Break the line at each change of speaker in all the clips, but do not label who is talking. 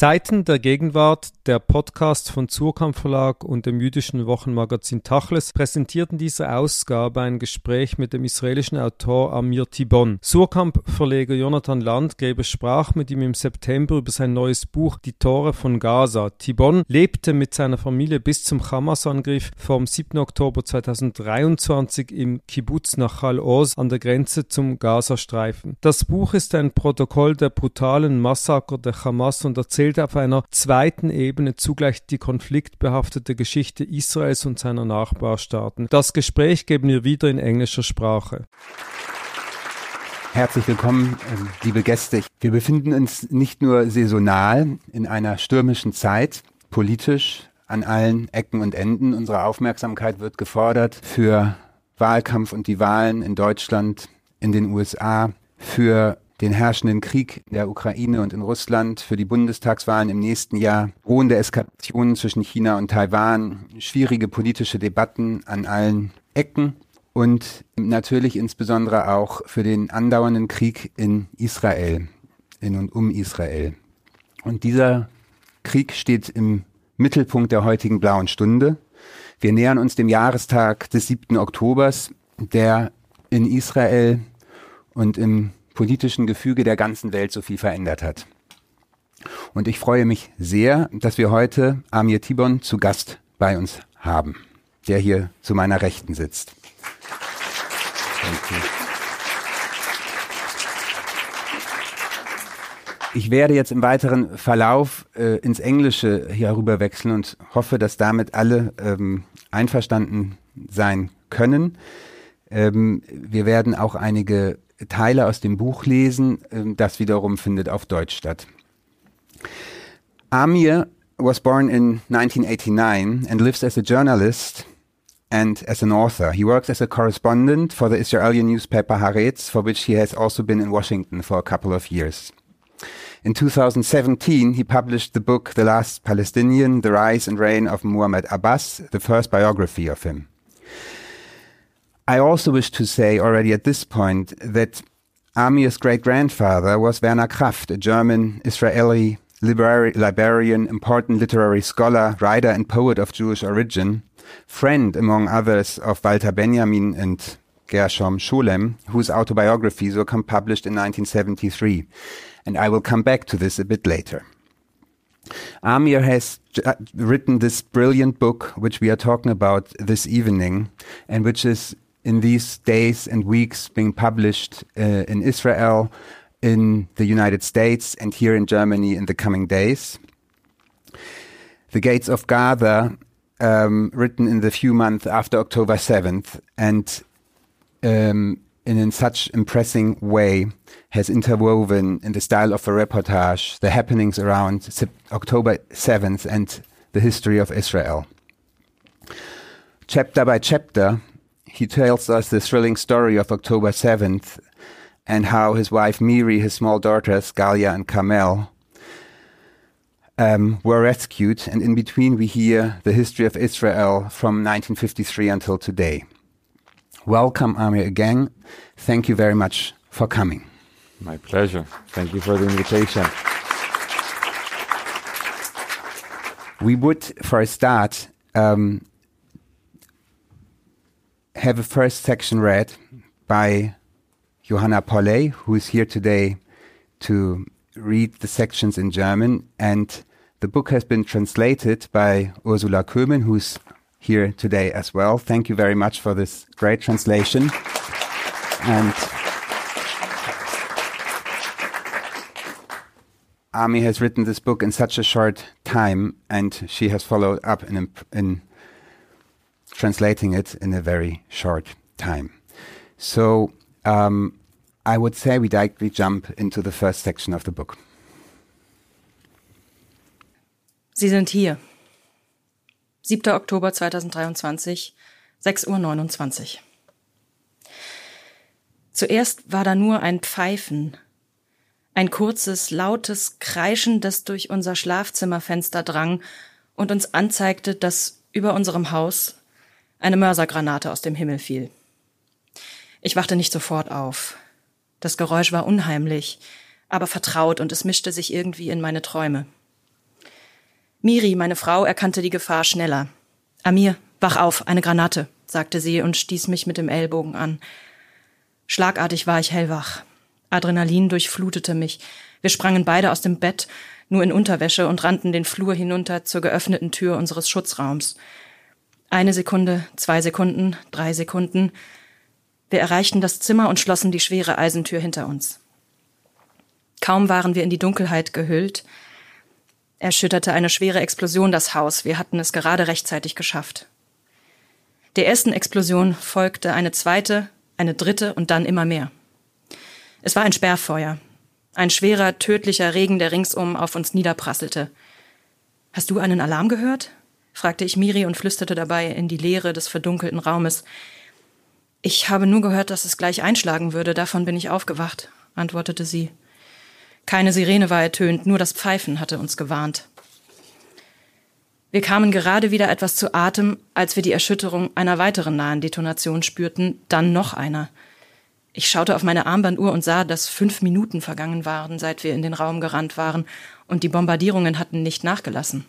Seiten der Gegenwart, der Podcast von Surkamp Verlag und dem jüdischen Wochenmagazin Tachles, präsentierten diese Ausgabe ein Gespräch mit dem israelischen Autor Amir Tibon. Surkamp-Verleger Jonathan Landgräber sprach mit ihm im September über sein neues Buch Die Tore von Gaza. Tibon lebte mit seiner Familie bis zum Hamas-Angriff vom 7. Oktober 2023 im Kibbuz Nachal Oz an der Grenze zum Gazastreifen. Das Buch ist ein Protokoll der brutalen Massaker der Hamas und erzählt auf einer zweiten Ebene zugleich die konfliktbehaftete Geschichte Israels und seiner Nachbarstaaten. Das Gespräch geben wir wieder in englischer Sprache.
Herzlich willkommen, liebe Gäste. Wir befinden uns nicht nur saisonal in einer stürmischen Zeit, politisch an allen Ecken und Enden. Unsere Aufmerksamkeit wird gefordert für Wahlkampf und die Wahlen in Deutschland, in den USA, für den herrschenden Krieg in der Ukraine und in Russland, für die Bundestagswahlen im nächsten Jahr, drohende Eskalationen zwischen China und Taiwan, schwierige politische Debatten an allen Ecken und natürlich insbesondere auch für den andauernden Krieg in Israel, in und um Israel. Und dieser Krieg steht im Mittelpunkt der heutigen Blauen Stunde. Wir nähern uns dem Jahrestag des 7. Oktobers, der in Israel und im politischen Gefüge der ganzen Welt so viel verändert hat. Und ich freue mich sehr, dass wir heute Amir Tibon zu Gast bei uns haben, der hier zu meiner Rechten sitzt. Ich werde jetzt im weiteren Verlauf ins Englische hier rüber wechseln und hoffe, dass damit alle einverstanden sein können. Wir werden auch einige Teile aus dem Buch lesen, das wiederum findet auf Deutsch statt. Amir was born in 1989 and lives as a journalist and as an author. He works as a correspondent for the Israeli newspaper Haaretz, for which he has also been in Washington for a couple of years. In 2017, he published the book The Last Palestinian, The Rise and Reign of Muhammad Abbas, the first biography of him. I also wish to say already at this point that Amir's great-grandfather was Werner Kraft, a German-Israeli librarian, important literary scholar, writer and poet of Jewish origin, friend, among others, of Walter Benjamin and Gershom Scholem, whose autobiographies were published in 1973. And I will come back to this a bit later. Amir has written this brilliant book, which we are talking about this evening, and which is in these days and weeks being published in Israel, in the United States, and here in Germany in the coming days. The Gates of Gaza, written in the few months after October 7th, and in such impressive way has interwoven in the style of a reportage the happenings around October 7th and the history of Israel. Chapter by chapter, he tells us the thrilling story of October 7th and how his wife Miri, his small daughters Galia and Carmel, were rescued. And in between we hear the history of Israel from 1953 until today. Welcome, Amir, again. Thank you very much for coming.
My pleasure. Thank you for the invitation.
We would, for a start, have a first section read by Johanna Polley, who is here today to read the sections in German. And the book has been translated by Ursula Kömen, who's here today as well. Thank you very much for this great translation. And Ami has written this book in such a short time, and she has followed up in translating it in a very short time. So I would say we directly jump into the first section of the book.
Sie sind hier. 7. Oktober 2023, 6:29 Uhr. Zuerst war da nur ein Pfeifen, ein kurzes, lautes Kreischen, das durch unser Schlafzimmerfenster drang und uns anzeigte, dass über unserem Haus eine Mörsergranate aus dem Himmel fiel. Ich wachte nicht sofort auf. Das Geräusch war unheimlich, aber vertraut und es mischte sich irgendwie in meine Träume. Miri, meine Frau, erkannte die Gefahr schneller. »Amir, wach auf, eine Granate«, sagte sie und stieß mich mit dem Ellbogen an. Schlagartig war ich hellwach. Adrenalin durchflutete mich. Wir sprangen beide aus dem Bett, nur in Unterwäsche, und rannten den Flur hinunter zur geöffneten Tür unseres Schutzraums. 1 Sekunde, 2 Sekunden, 3 Sekunden. Wir erreichten das Zimmer und schlossen die schwere Eisentür hinter uns. Kaum waren wir in die Dunkelheit gehüllt, erschütterte eine schwere Explosion das Haus. Wir hatten es gerade rechtzeitig geschafft. Der ersten Explosion folgte eine zweite, eine dritte und dann immer mehr. Es war ein Sperrfeuer. Ein schwerer, tödlicher Regen, der ringsum auf uns niederprasselte. »Hast du einen Alarm gehört?« fragte ich Miri und flüsterte dabei in die Leere des verdunkelten Raumes. »Ich habe nur gehört, dass es gleich einschlagen würde. Davon bin ich aufgewacht«, antwortete sie. Keine Sirene war ertönt, nur das Pfeifen hatte uns gewarnt. Wir kamen gerade wieder etwas zu Atem, als wir die Erschütterung einer weiteren nahen Detonation spürten, dann noch einer. Ich schaute auf meine Armbanduhr und sah, dass 5 Minuten vergangen waren, seit wir in den Raum gerannt waren, und die Bombardierungen hatten nicht nachgelassen.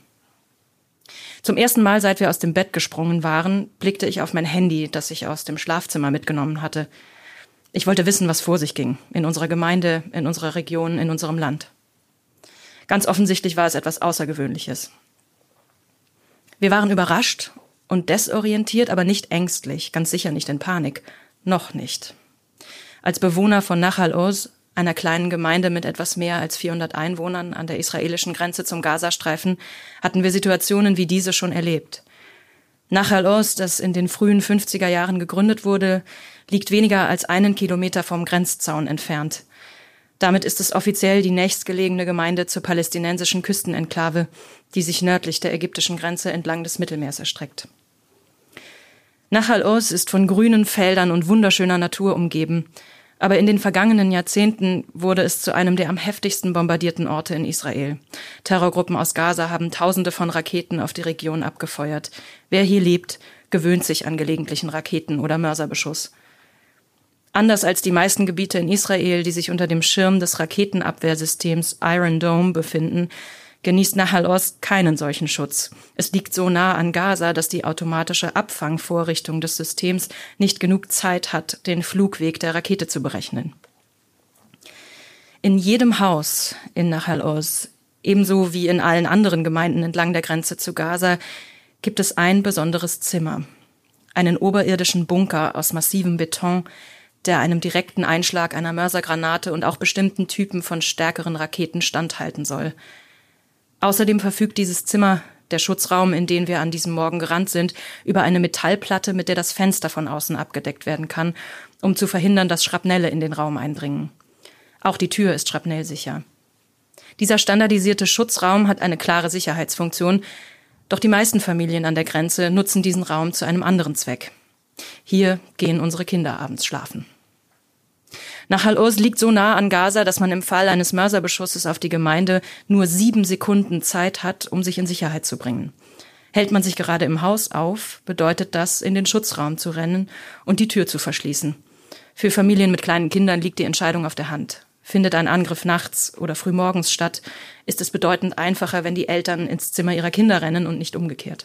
Zum ersten Mal, seit wir aus dem Bett gesprungen waren, blickte ich auf mein Handy, das ich aus dem Schlafzimmer mitgenommen hatte. Ich wollte wissen, was vor sich ging, in unserer Gemeinde, in unserer Region, in unserem Land. Ganz offensichtlich war es etwas Außergewöhnliches. Wir waren überrascht und desorientiert, aber nicht ängstlich, ganz sicher nicht in Panik. Noch nicht. Als Bewohner von Nahal Oz, einer kleinen Gemeinde mit etwas mehr als 400 Einwohnern an der israelischen Grenze zum Gazastreifen, hatten wir Situationen wie diese schon erlebt. Nahal Oz, das in den frühen 50er Jahren gegründet wurde, liegt weniger als 1 Kilometer vom Grenzzaun entfernt. Damit ist es offiziell die nächstgelegene Gemeinde zur palästinensischen Küstenenklave, die sich nördlich der ägyptischen Grenze entlang des Mittelmeers erstreckt. Nahal Oz ist von grünen Feldern und wunderschöner Natur umgeben, aber in den vergangenen Jahrzehnten wurde es zu einem der am heftigsten bombardierten Orte in Israel. Terrorgruppen aus Gaza haben Tausende von Raketen auf die Region abgefeuert. Wer hier lebt, gewöhnt sich an gelegentlichen Raketen- oder Mörserbeschuss. Anders als die meisten Gebiete in Israel, die sich unter dem Schirm des Raketenabwehrsystems Iron Dome befinden, genießt Nahal Oz keinen solchen Schutz. Es liegt so nah an Gaza, dass die automatische Abfangvorrichtung des Systems nicht genug Zeit hat, den Flugweg der Rakete zu berechnen. In jedem Haus in Nahal Oz, ebenso wie in allen anderen Gemeinden entlang der Grenze zu Gaza, gibt es ein besonderes Zimmer. Einen oberirdischen Bunker aus massivem Beton, der einem direkten Einschlag einer Mörsergranate und auch bestimmten Typen von stärkeren Raketen standhalten soll. Außerdem verfügt dieses Zimmer, der Schutzraum, in den wir an diesem Morgen gerannt sind, über eine Metallplatte, mit der das Fenster von außen abgedeckt werden kann, um zu verhindern, dass Schrapnelle in den Raum eindringen. Auch die Tür ist schrapnellsicher. Dieser standardisierte Schutzraum hat eine klare Sicherheitsfunktion, doch die meisten Familien an der Grenze nutzen diesen Raum zu einem anderen Zweck. Hier gehen unsere Kinder abends schlafen. Nahal Oz liegt so nah an Gaza, dass man im Fall eines Mörserbeschusses auf die Gemeinde nur 7 Sekunden Zeit hat, um sich in Sicherheit zu bringen. Hält man sich gerade im Haus auf, bedeutet das, in den Schutzraum zu rennen und die Tür zu verschließen. Für Familien mit kleinen Kindern liegt die Entscheidung auf der Hand. Findet ein Angriff nachts oder frühmorgens statt, ist es bedeutend einfacher, wenn die Eltern ins Zimmer ihrer Kinder rennen und nicht umgekehrt.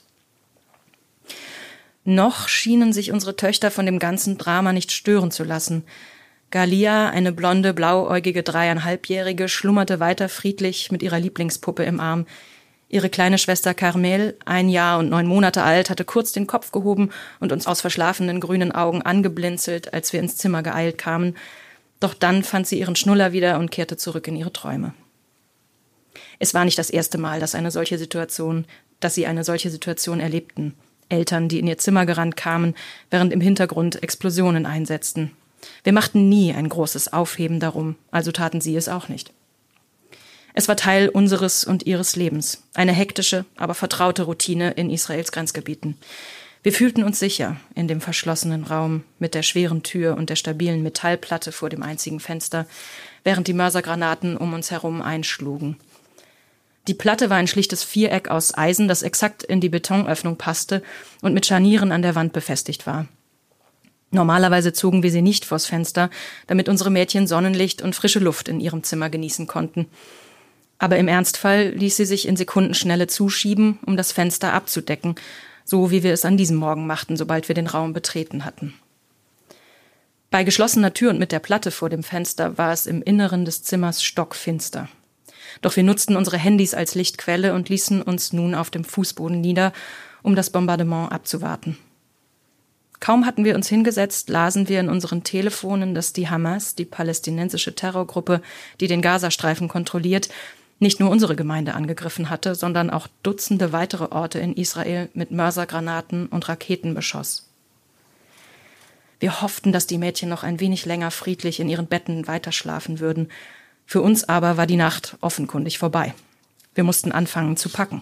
Noch schienen sich unsere Töchter von dem ganzen Drama nicht stören zu lassen. Galia, eine blonde, blauäugige 3,5-Jährige, schlummerte weiter friedlich mit ihrer Lieblingspuppe im Arm. Ihre kleine Schwester Carmel, 1 Jahr und 9 Monate alt, hatte kurz den Kopf gehoben und uns aus verschlafenen grünen Augen angeblinzelt, als wir ins Zimmer geeilt kamen. Doch dann fand sie ihren Schnuller wieder und kehrte zurück in ihre Träume. Es war nicht das erste Mal, dass sie eine solche Situation erlebten. Eltern, die in ihr Zimmer gerannt kamen, während im Hintergrund Explosionen einsetzten. Wir machten nie ein großes Aufheben darum, also taten sie es auch nicht. Es war Teil unseres und ihres Lebens, eine hektische, aber vertraute Routine in Israels Grenzgebieten. Wir fühlten uns sicher in dem verschlossenen Raum mit der schweren Tür und der stabilen Metallplatte vor dem einzigen Fenster, während die Mörsergranaten um uns herum einschlugen. Die Platte war ein schlichtes Viereck aus Eisen, das exakt in die Betonöffnung passte und mit Scharnieren an der Wand befestigt war. Normalerweise zogen wir sie nicht vors Fenster, damit unsere Mädchen Sonnenlicht und frische Luft in ihrem Zimmer genießen konnten. Aber im Ernstfall ließ sie sich in Sekundenschnelle zuschieben, um das Fenster abzudecken, so wie wir es an diesem Morgen machten, sobald wir den Raum betreten hatten. Bei geschlossener Tür und mit der Platte vor dem Fenster war es im Inneren des Zimmers stockfinster. Doch wir nutzten unsere Handys als Lichtquelle und ließen uns nun auf dem Fußboden nieder, um das Bombardement abzuwarten. Kaum hatten wir uns hingesetzt, lasen wir in unseren Telefonen, dass die Hamas, die palästinensische Terrorgruppe, die den Gazastreifen kontrolliert, nicht nur unsere Gemeinde angegriffen hatte, sondern auch Dutzende weitere Orte in Israel mit Mörsergranaten und Raketen beschoss. Wir hofften, dass die Mädchen noch ein wenig länger friedlich in ihren Betten weiterschlafen würden. Für uns aber war die Nacht offenkundig vorbei. Wir mussten anfangen zu packen.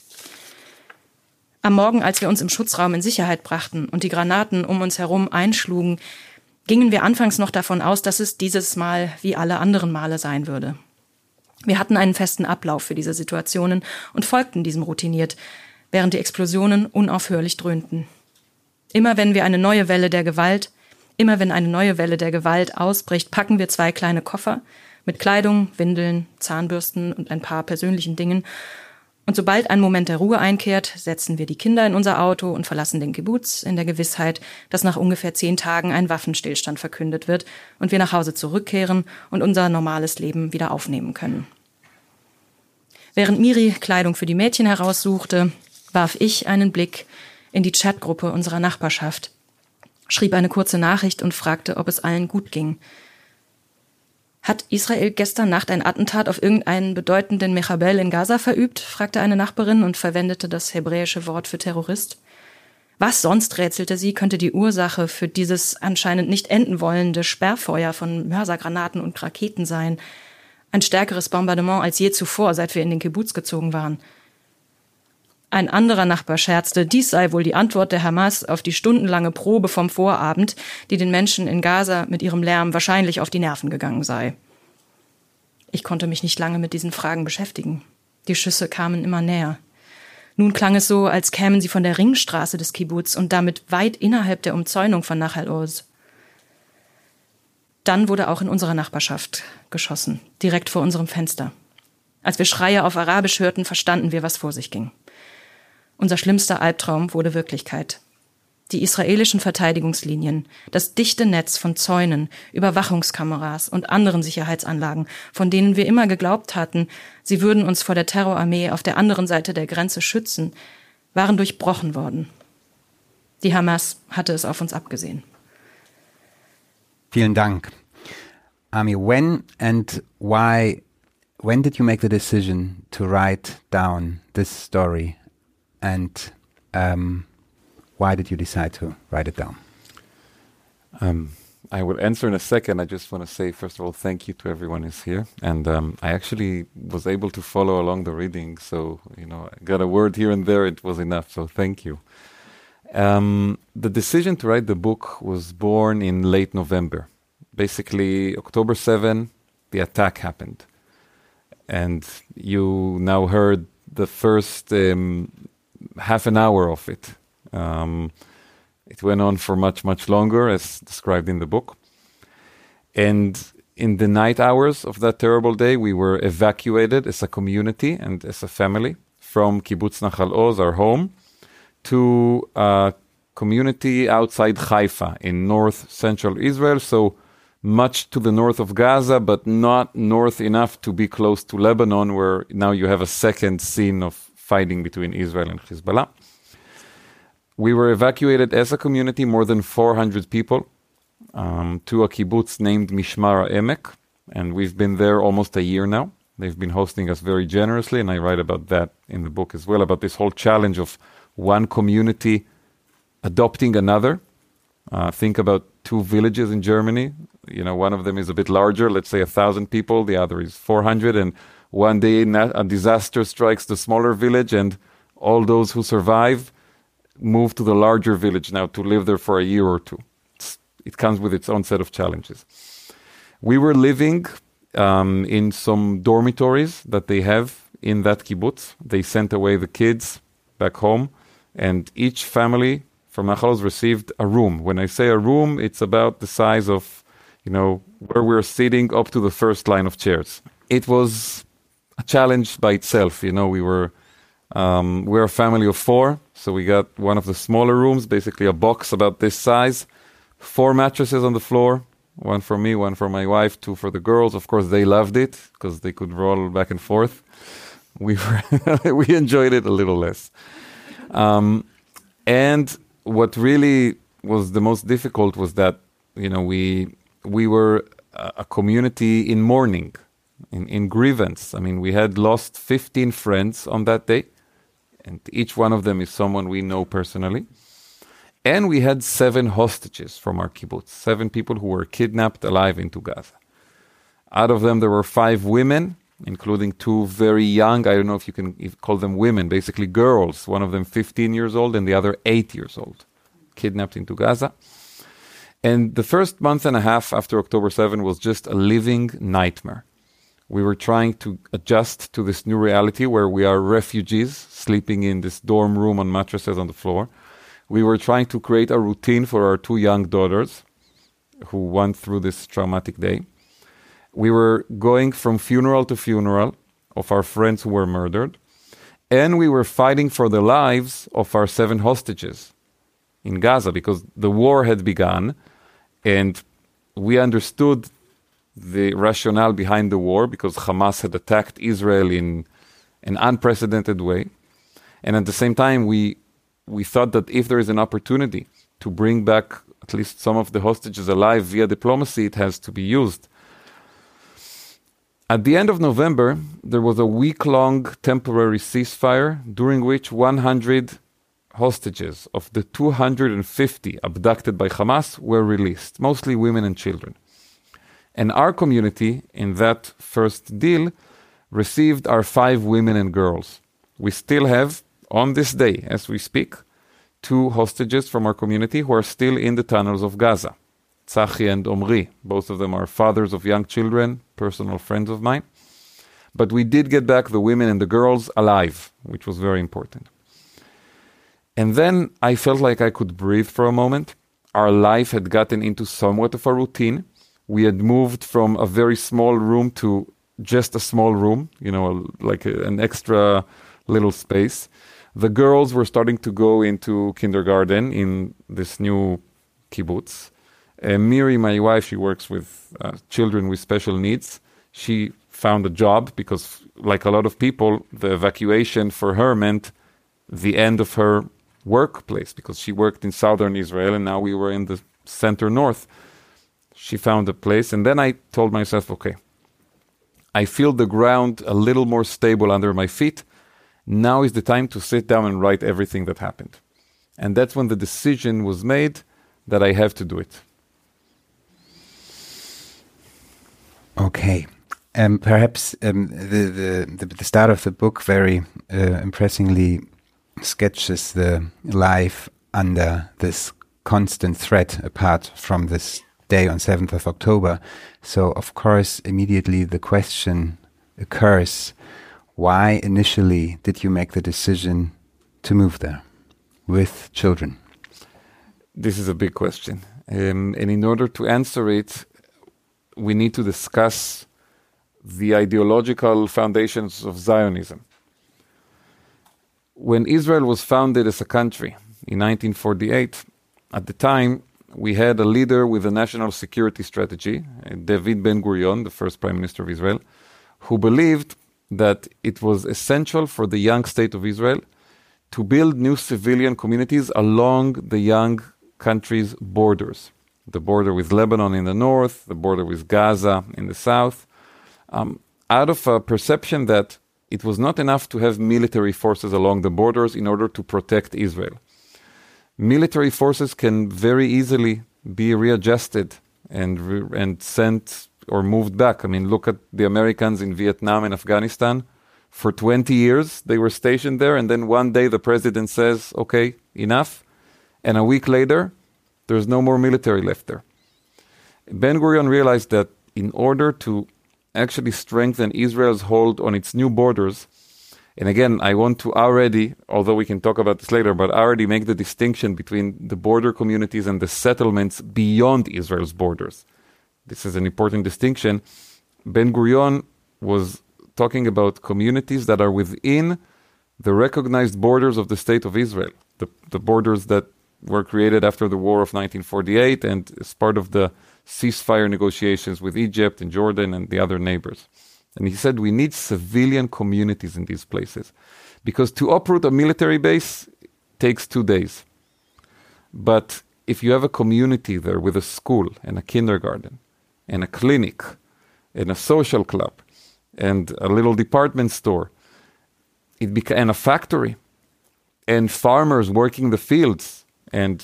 Am Morgen, als wir uns im Schutzraum in Sicherheit brachten und die Granaten um uns herum einschlugen, gingen wir anfangs noch davon aus, dass es dieses Mal wie alle anderen Male sein würde. Wir hatten einen festen Ablauf für diese Situationen und folgten diesem routiniert, während die Explosionen unaufhörlich dröhnten. Immer wenn eine neue Welle der Gewalt ausbricht, packen wir 2 kleine Koffer mit Kleidung, Windeln, Zahnbürsten und ein paar persönlichen Dingen. Und sobald ein Moment der Ruhe einkehrt, setzen wir die Kinder in unser Auto und verlassen den Kibbuz in der Gewissheit, dass nach ungefähr 10 Tagen ein Waffenstillstand verkündet wird und wir nach Hause zurückkehren und unser normales Leben wieder aufnehmen können. Während Miri Kleidung für die Mädchen heraussuchte, warf ich einen Blick in die Chatgruppe unserer Nachbarschaft, schrieb eine kurze Nachricht und fragte, ob es allen gut ging. Hat Israel gestern Nacht ein Attentat auf irgendeinen bedeutenden Mechabel in Gaza verübt? Fragte eine Nachbarin und verwendete das hebräische Wort für Terrorist. Was sonst, rätselte sie, könnte die Ursache für dieses anscheinend nicht enden wollende Sperrfeuer von Mörsergranaten und Raketen sein? Ein stärkeres Bombardement als je zuvor, seit wir in den Kibbuz gezogen waren. Ein anderer Nachbar scherzte, dies sei wohl die Antwort der Hamas auf die stundenlange Probe vom Vorabend, die den Menschen in Gaza mit ihrem Lärm wahrscheinlich auf die Nerven gegangen sei. Ich konnte mich nicht lange mit diesen Fragen beschäftigen. Die Schüsse kamen immer näher. Nun klang es so, als kämen sie von der Ringstraße des Kibbuz und damit weit innerhalb der Umzäunung von Nachal Oz. Dann wurde auch in unserer Nachbarschaft geschossen, direkt vor unserem Fenster. Als wir Schreie auf Arabisch hörten, verstanden wir, was vor sich ging. Unser schlimmster Albtraum wurde Wirklichkeit. Die israelischen Verteidigungslinien, das dichte Netz von Zäunen, Überwachungskameras und anderen Sicherheitsanlagen, von denen wir immer geglaubt hatten, sie würden uns vor der Terrorarmee auf der anderen Seite der Grenze schützen, waren durchbrochen worden. Die Hamas hatte es auf uns abgesehen.
Vielen Dank. Ami, when did you make the decision to write down this story? And why did you decide to write it down?
I will answer in a second. I just want to say, first of all, thank you to everyone who's here. And I actually was able to follow along the reading. So, I got a word here and there. It was enough. So thank you. The decision to write the book was born in late November. Basically, October 7, the attack happened. And you now heard the first half an hour of it. It went on for much, much longer, as described in the book. And in the night hours of that terrible day, we were evacuated as a community and as a family from Kibbutz Nachal Oz, our home, to a community outside Haifa in north-central Israel, so much to the north of Gaza, but not north enough to be close to Lebanon, where now you have a second scene of fighting between Israel and Hezbollah. We were evacuated as a community, more than 400 people, to a kibbutz named Mishmar Emek, and we've been there almost a year now. They've been hosting us very generously, and I write about that in the book as well, about this whole challenge of one community adopting another. Think about 2 villages in Germany. One of them is a bit larger, let's say 1,000 people, the other is 400, and one day a disaster strikes the smaller village, and all those who survive move to the larger village now to live there for a year or 2. It comes with its own set of challenges. We were living in some dormitories that they have in that kibbutz. They sent away the kids back home, and each family from Nachal Oz received a room. When I say a room, it's about the size of, where we're sitting up to the first line of chairs. It was a challenge by itself. We're a family of 4, so we got one of the smaller rooms, basically a box about this size, 4 mattresses on the floor, 1 for me, 1 for my wife, 2 for the girls. Of course, they loved it because they could roll back and forth. We enjoyed it a little less. And what really was the most difficult was that, we were a community in mourning, in grievance. I mean, we had lost 15 friends on that day, and each one of them is someone we know personally. And we had 7 hostages from our kibbutz, 7 people who were kidnapped alive into Gaza. Out of them, there were 5 women, including 2 very young, I don't know if you can call them women, basically girls, one of them 15 years old and the other 8 years old, kidnapped into Gaza. And the first month and a half after October 7 was just a living nightmare. We were trying to adjust to this new reality where we are refugees sleeping in this dorm room on mattresses on the floor. We were trying to create a routine for our 2 young daughters who went through this traumatic day. We were going from funeral to funeral of our friends who were murdered. And we were fighting for the lives of our 7 hostages in Gaza because the war had begun and we understood the rationale behind the war because Hamas had attacked Israel in an unprecedented way. And at the same time, we thought that if there is an opportunity to bring back at least some of the hostages alive via diplomacy, it has to be used. At the end of November, there was a week-long temporary ceasefire during which 100 hostages of the 250 abducted by Hamas were released, mostly women and children. And our community, in that first deal, received our 5 women and girls. We still have, on this day, as we speak, 2 hostages from our community who are still in the tunnels of Gaza. Tzachi and Omri. Both of them are fathers of young children, personal friends of mine. But we did get back the women and the girls alive, which was very important. And then I felt like I could breathe for a moment. Our life had gotten into somewhat of a routine. We had moved from a very small room to just a small room, like an extra little space. The girls were starting to go into kindergarten in this new kibbutz. Miri, my wife, she works with children with special needs. She found a job because, like a lot of people, the evacuation for her meant the end of her workplace because she worked in southern Israel and now we were in the center north. She found a place and then I told myself, okay, I feel the ground a little more stable under my feet. Now is the time to sit down and write everything that happened. And that's when the decision was made that I have to do it.
Okay. Perhaps the start of the book very impressively sketches the life under this constant threat apart from this day on 7th of October. So, of course, immediately the question occurs, why initially did you make the decision to move there with children?
This is a big question. And in order to answer it, we need to discuss the ideological foundations of Zionism. When Israel was founded as a country in 1948, at the time, we had a leader with a national security strategy, David Ben-Gurion, the first Prime Minister of Israel, who believed that it was essential for the young state of Israel to build new civilian communities along the young country's borders. The border with Lebanon in the north, the border with Gaza in the south, out of a perception that it was not enough to have military forces along the borders in order to protect Israel. Military forces can very easily be readjusted and sent or moved back. I mean, look at the Americans in Vietnam and Afghanistan. For 20 years, they were stationed there, and then one day the president says, okay, enough. And a week later, there's no more military left there. Ben-Gurion realized that in order to actually strengthen Israel's hold on its new borders, and again, I want to already, although we can talk about this later, but already make the distinction between the border communities and the settlements beyond Israel's borders. This is an important distinction. Ben-Gurion was talking about communities that are within the recognized borders of the State of Israel, the borders that were created after the War of 1948 and as part of the ceasefire negotiations with Egypt and Jordan and the other neighbors. And he said we need civilian communities in these places because to uproot a military base takes 2 days. But if you have a community there with a school and a kindergarten and a clinic and a social club and a little department store, and a factory and farmers working the fields and,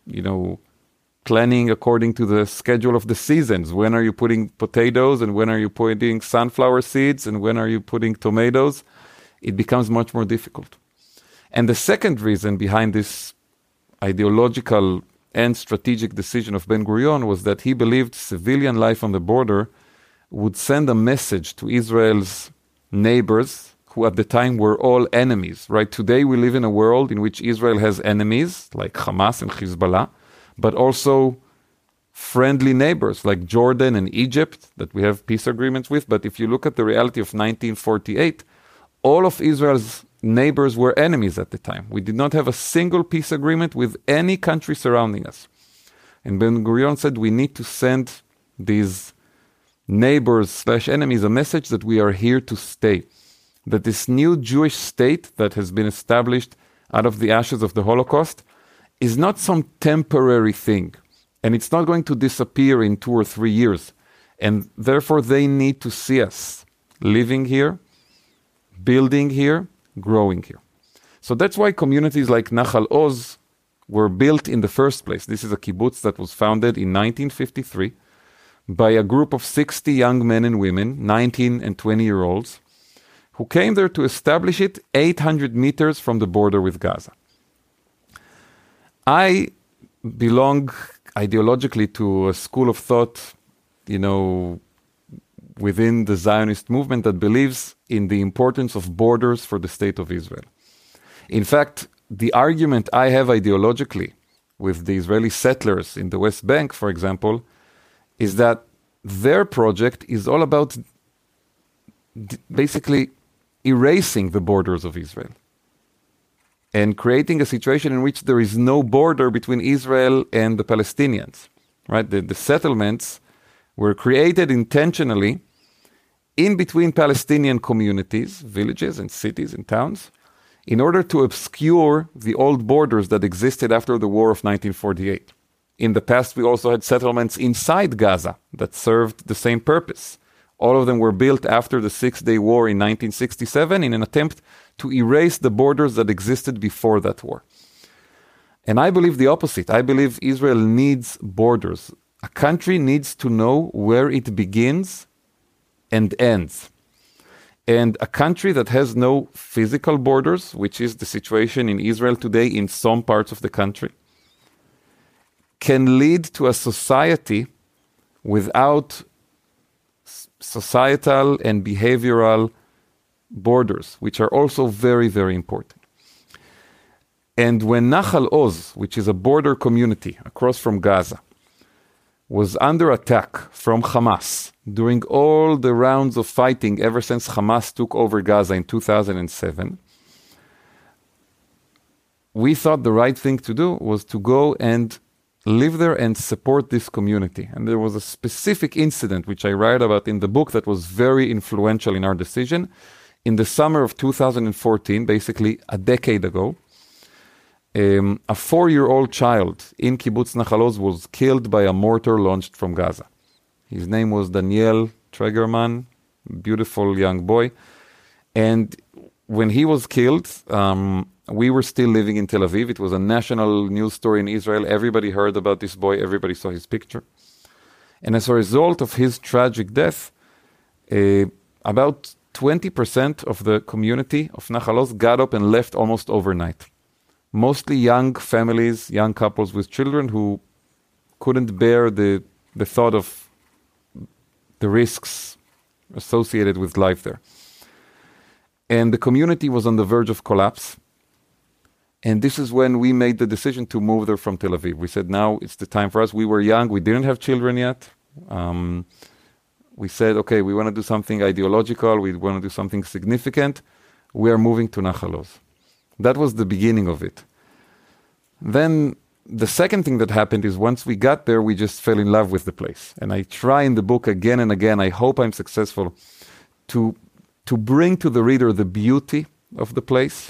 planning according to the schedule of the seasons. When are you putting potatoes and when are you putting sunflower seeds and when are you putting tomatoes? It becomes much more difficult. And the second reason behind this ideological and strategic decision of Ben-Gurion was that he believed civilian life on the border would send a message to Israel's neighbors, who at the time were all enemies, right? Today we live in a world in which Israel has enemies like Hamas and Hezbollah, but also friendly neighbors like Jordan and Egypt that we have peace agreements with. But if you look at the reality of 1948, all of Israel's neighbors were enemies at the time. We did not have a single peace agreement with any country surrounding us. And Ben-Gurion said we need to send these neighbors/enemies a message that we are here to stay. That this new Jewish state that has been established out of the ashes of the Holocaust is not some temporary thing. And it's not going to disappear in 2 or 3 years. And therefore they need to see us living here, building here, growing here. So that's why communities like Nachal Oz were built in the first place. This is a kibbutz that was founded in 1953 by a group of 60 young men and women, 19 and 20-year-olds, who came there to establish it 800 meters from the border with Gaza. I belong ideologically to a school of thought, within the Zionist movement that believes in the importance of borders for the state of Israel. In fact, the argument I have ideologically with the Israeli settlers in the West Bank, for example, is that their project is all about basically erasing the borders of Israel and creating a situation in which there is no border between Israel and the Palestinians. Right? The settlements were created intentionally in between Palestinian communities, villages and cities and towns, in order to obscure the old borders that existed after the War of 1948. In the past, we also had settlements inside Gaza that served the same purpose. All of them were built after the Six-Day War in 1967 in an attempt to erase the borders that existed before that war. And I believe the opposite. I believe Israel needs borders. A country needs to know where it begins and ends. And a country that has no physical borders, which is the situation in Israel today in some parts of the country, can lead to a society without societal and behavioral borders, which are also very, very important. And when Nachal Oz, which is a border community across from Gaza, was under attack from Hamas during all the rounds of fighting ever since Hamas took over Gaza in 2007, we thought the right thing to do was to go and live there and support this community. And there was a specific incident which I write about in the book that was very influential in our decision. In the summer of 2014, basically a decade ago, a 4-year-old child in Kibbutz Nachal Oz was killed by a mortar launched from Gaza. His name was Daniel Tregerman, beautiful young boy. And when he was killed, we were still living in Tel Aviv. It was a national news story in Israel. Everybody heard about this boy. Everybody saw his picture. And as a result of his tragic death, about 20% of the community of Nachal Oz got up and left almost overnight. Mostly young families, young couples with children who couldn't bear the thought of the risks associated with life there. And the community was on the verge of collapse. And this is when we made the decision to move there from Tel Aviv. We said, now it's the time for us. We were young. We didn't have children yet. we said, okay, we want to do something ideological, we want to do something significant, we are moving to Nachal Oz. That was the beginning of it. Then the second thing that happened is once we got there, we just fell in love with the place. And I try in the book again and again, I hope I'm successful, to bring to the reader the beauty of the place,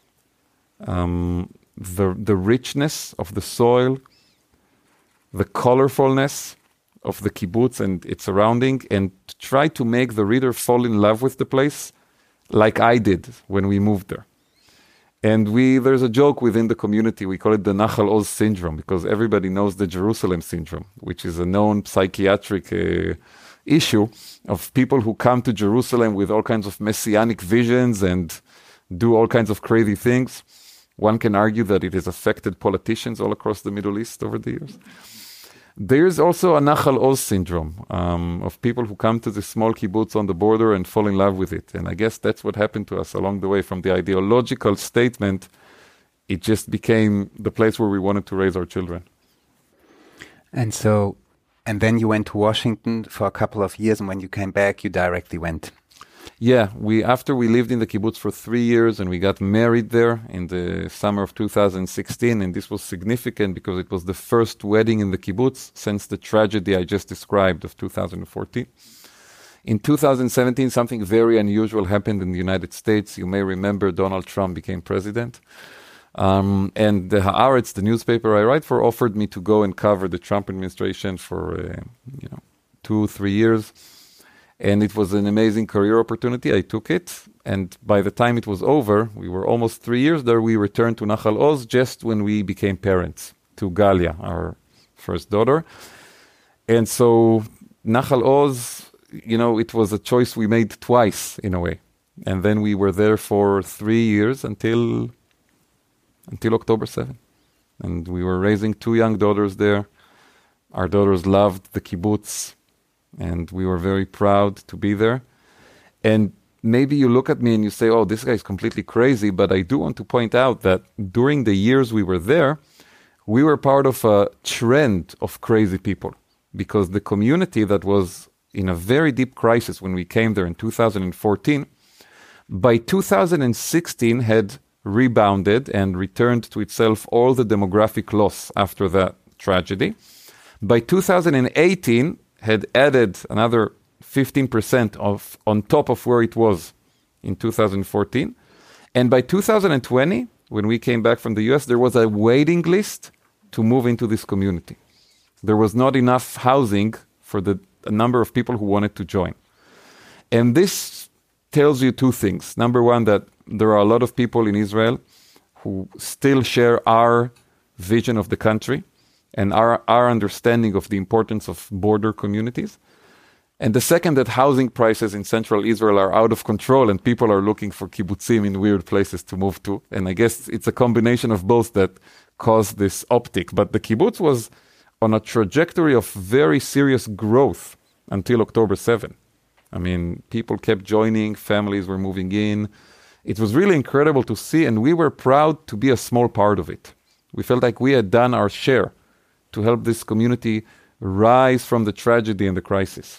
the richness of the soil, the colorfulness of the kibbutz and its surrounding, and to try to make the reader fall in love with the place like I did when we moved there. And there's a joke within the community, we call it the Nachal Oz syndrome, because everybody knows the Jerusalem syndrome, which is a known psychiatric issue of people who come to Jerusalem with all kinds of messianic visions and do all kinds of crazy things. One can argue that it has affected politicians all across the Middle East over the years. There's also a Nachal Oz syndrome of people who come to this small kibbutz on the border and fall in love with it. And I guess that's what happened to us along the way. From the ideological statement, it just became the place where we wanted to raise our children.
And then you went to Washington for a couple of years, and when you came back, you directly went.
Yeah, after we lived in the kibbutz for 3 years, and we got married there in the summer of 2016, and this was significant because it was the first wedding in the kibbutz since the tragedy I just described of 2014. In 2017, something very unusual happened in the United States. You may remember Donald Trump became president. And the Haaretz, the newspaper I write for, offered me to go and cover the Trump administration for 2-3 years. And it was an amazing career opportunity. I took it. And by the time it was over, we were almost 3 years there, we returned to Nachal Oz just when we became parents to Galia, our first daughter. And so Nachal Oz, it was a choice we made twice in a way. And then we were there for 3 years until October 7. And we were raising 2 young daughters there. Our daughters loved the kibbutz, and we were very proud to be there. And maybe you look at me and you say, oh, this guy is completely crazy, but I do want to point out that during the years we were there, we were part of a trend of crazy people, because the community that was in a very deep crisis when we came there in 2014, by 2016 had rebounded and returned to itself all the demographic loss after that tragedy. By 2018, had added another 15% on top of where it was in 2014. And by 2020, when we came back from the US, there was a waiting list to move into this community. There was not enough housing for the number of people who wanted to join. And this tells you 2 things. Number one, that there are a lot of people in Israel who still share our vision of the country and our understanding of the importance of border communities. And the second, that housing prices in central Israel are out of control and people are looking for kibbutzim in weird places to move to. And I guess it's a combination of both that caused this optic. But the kibbutz was on a trajectory of very serious growth until October 7. I mean, people kept joining, families were moving in. It was really incredible to see, and we were proud to be a small part of it. We felt like we had done our share to help this community rise from the tragedy and the crisis.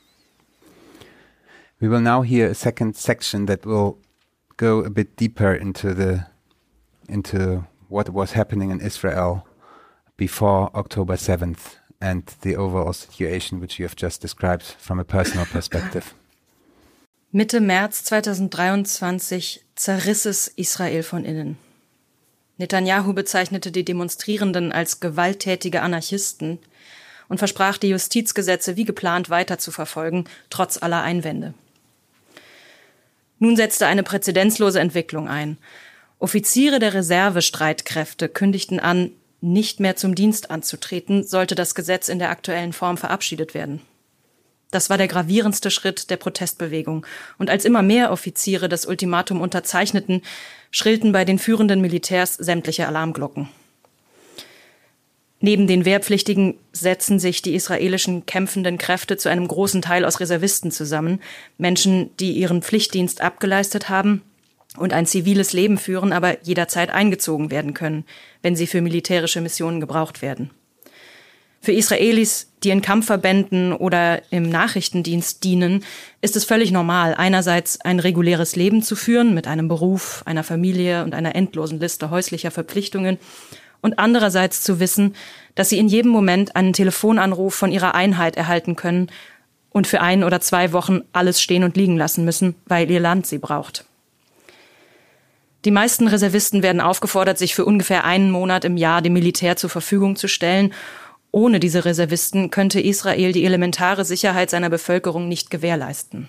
We will now hear a second section that will go a bit deeper into what was happening in Israel before October 7th and the overall situation which you have just described from a personal perspective.
Mitte März 2023 zerriss es Israel von innen. Netanyahu bezeichnete die Demonstrierenden als gewalttätige Anarchisten und versprach, die Justizgesetze wie geplant weiter zu verfolgen, trotz aller Einwände. Nun setzte eine präzedenzlose Entwicklung ein. Offiziere der Reservestreitkräfte kündigten an, nicht mehr zum Dienst anzutreten, sollte das Gesetz in der aktuellen Form verabschiedet werden. Das war der gravierendste Schritt der Protestbewegung. Und als immer mehr Offiziere das Ultimatum unterzeichneten, schrillten bei den führenden Militärs sämtliche Alarmglocken. Neben den Wehrpflichtigen setzen sich die israelischen kämpfenden Kräfte zu einem großen Teil aus Reservisten zusammen. Menschen, die ihren Pflichtdienst abgeleistet haben und ein ziviles Leben führen, aber jederzeit eingezogen werden können, wenn sie für militärische Missionen gebraucht werden. Für Israelis, die in Kampfverbänden oder im Nachrichtendienst dienen, ist es völlig normal, einerseits ein reguläres Leben zu führen mit einem Beruf, einer Familie und einer endlosen Liste häuslicher Verpflichtungen und andererseits zu wissen, dass sie in jedem Moment einen Telefonanruf von ihrer Einheit erhalten können und für 1 oder 2 Wochen alles stehen und liegen lassen müssen, weil ihr Land sie braucht. Die meisten Reservisten werden aufgefordert, sich für ungefähr 1 Monat im Jahr dem Militär zur Verfügung zu stellen. Ohne diese Reservisten könnte Israel die elementare Sicherheit seiner Bevölkerung nicht gewährleisten.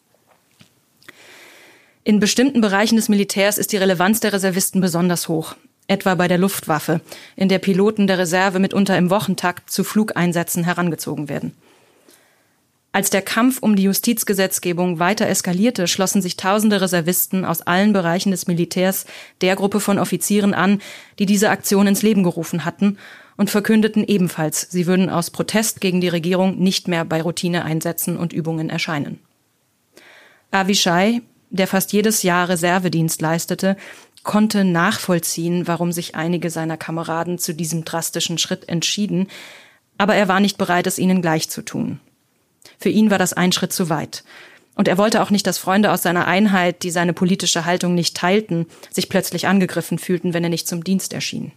In bestimmten Bereichen des Militärs ist die Relevanz der Reservisten besonders hoch, etwa bei der Luftwaffe, in der Piloten der Reserve mitunter im Wochentakt zu Flugeinsätzen herangezogen werden. Als der Kampf um die Justizgesetzgebung weiter eskalierte, schlossen sich tausende Reservisten aus allen Bereichen des Militärs der Gruppe von Offizieren an, die diese Aktion ins Leben gerufen hatten, und verkündeten ebenfalls, sie würden aus Protest gegen die Regierung nicht mehr bei Routineeinsätzen und Übungen erscheinen. Avishai, der fast jedes Jahr Reservedienst leistete, konnte nachvollziehen, warum sich einige seiner Kameraden zu diesem drastischen Schritt entschieden, aber er war nicht bereit, es ihnen gleich zu tun. Für ihn war das ein Schritt zu weit. Und er wollte auch nicht, dass Freunde aus seiner Einheit, die seine politische Haltung nicht teilten, sich plötzlich angegriffen fühlten, wenn er nicht zum Dienst erschien.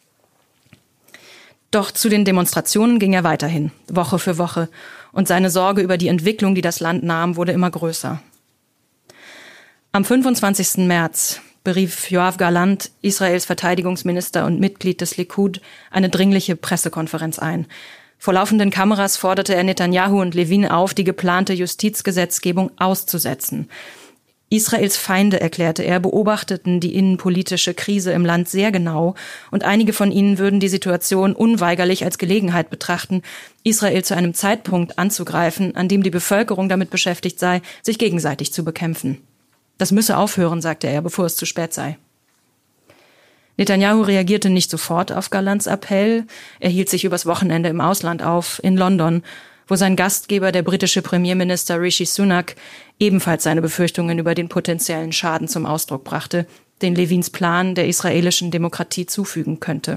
Doch zu den Demonstrationen ging er weiterhin, Woche für Woche, und seine Sorge über die Entwicklung, die das Land nahm, wurde immer größer. Am 25. März berief Yoav Gallant, Israels Verteidigungsminister und Mitglied des Likud, eine dringliche Pressekonferenz ein. Vor laufenden Kameras forderte er Netanyahu und Levin auf, die geplante Justizgesetzgebung auszusetzen. Israels Feinde, erklärte er, beobachteten die innenpolitische Krise im Land sehr genau und einige von ihnen würden die Situation unweigerlich als Gelegenheit betrachten, Israel zu einem Zeitpunkt anzugreifen, an dem die Bevölkerung damit beschäftigt sei, sich gegenseitig zu bekämpfen. Das müsse aufhören, sagte er, bevor es zu spät sei. Netanyahu reagierte nicht sofort auf Gallants Appell. Er hielt sich übers Wochenende im Ausland auf, in London, wo sein Gastgeber, der britische Premierminister Rishi Sunak, ebenfalls seine Befürchtungen über den potenziellen Schaden zum Ausdruck brachte, den Levins Plan der israelischen Demokratie zufügen könnte.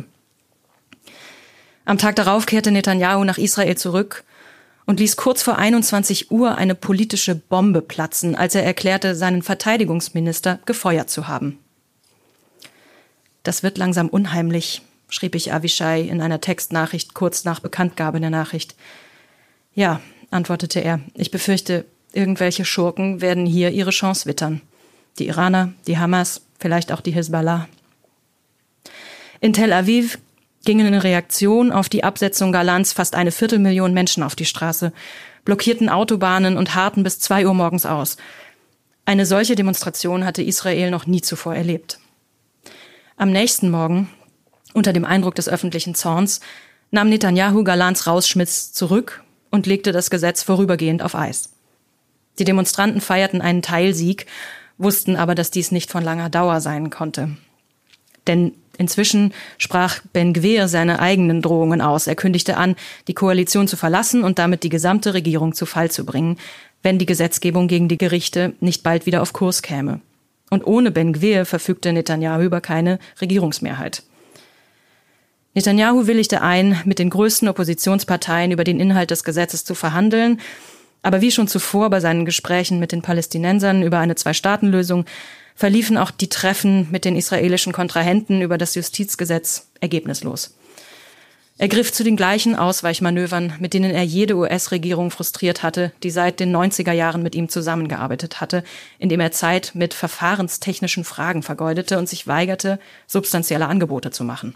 Am Tag darauf kehrte Netanyahu nach Israel zurück und ließ kurz vor 21 Uhr eine politische Bombe platzen, als er erklärte, seinen Verteidigungsminister gefeuert zu haben. Das wird langsam unheimlich, schrieb ich Avishai in einer Textnachricht kurz nach Bekanntgabe der Nachricht. Ja, antwortete er, ich befürchte, irgendwelche Schurken werden hier ihre Chance wittern. Die Iraner, die Hamas, vielleicht auch die Hisbollah. In Tel Aviv gingen in Reaktion auf die Absetzung Gallants fast 250.000 Menschen auf die Straße, blockierten Autobahnen und harrten bis 2 Uhr morgens aus. Eine solche Demonstration hatte Israel noch nie zuvor erlebt. Am nächsten Morgen, unter dem Eindruck des öffentlichen Zorns, nahm Netanyahu Gallants Rausschmiss zurück und legte das Gesetz vorübergehend auf Eis. Die Demonstranten feierten einen Teilsieg, wussten aber, dass dies nicht von langer Dauer sein konnte. Denn inzwischen sprach Ben-Gvir seine eigenen Drohungen aus. Er kündigte an, die Koalition zu verlassen und damit die gesamte Regierung zu Fall zu bringen, wenn die Gesetzgebung gegen die Gerichte nicht bald wieder auf Kurs käme. Und ohne Ben-Gvir verfügte Netanyahu über keine Regierungsmehrheit. Netanyahu willigte ein, mit den größten Oppositionsparteien über den Inhalt des Gesetzes zu verhandeln, aber wie schon zuvor bei seinen Gesprächen mit den Palästinensern über eine 2-Staaten-Lösung verliefen auch die Treffen mit den israelischen Kontrahenten über das Justizgesetz ergebnislos. Er griff zu den gleichen Ausweichmanövern, mit denen er jede US-Regierung frustriert hatte, die seit den 90er Jahren mit ihm zusammengearbeitet hatte, indem er Zeit mit verfahrenstechnischen Fragen vergeudete und sich weigerte, substanzielle Angebote zu machen.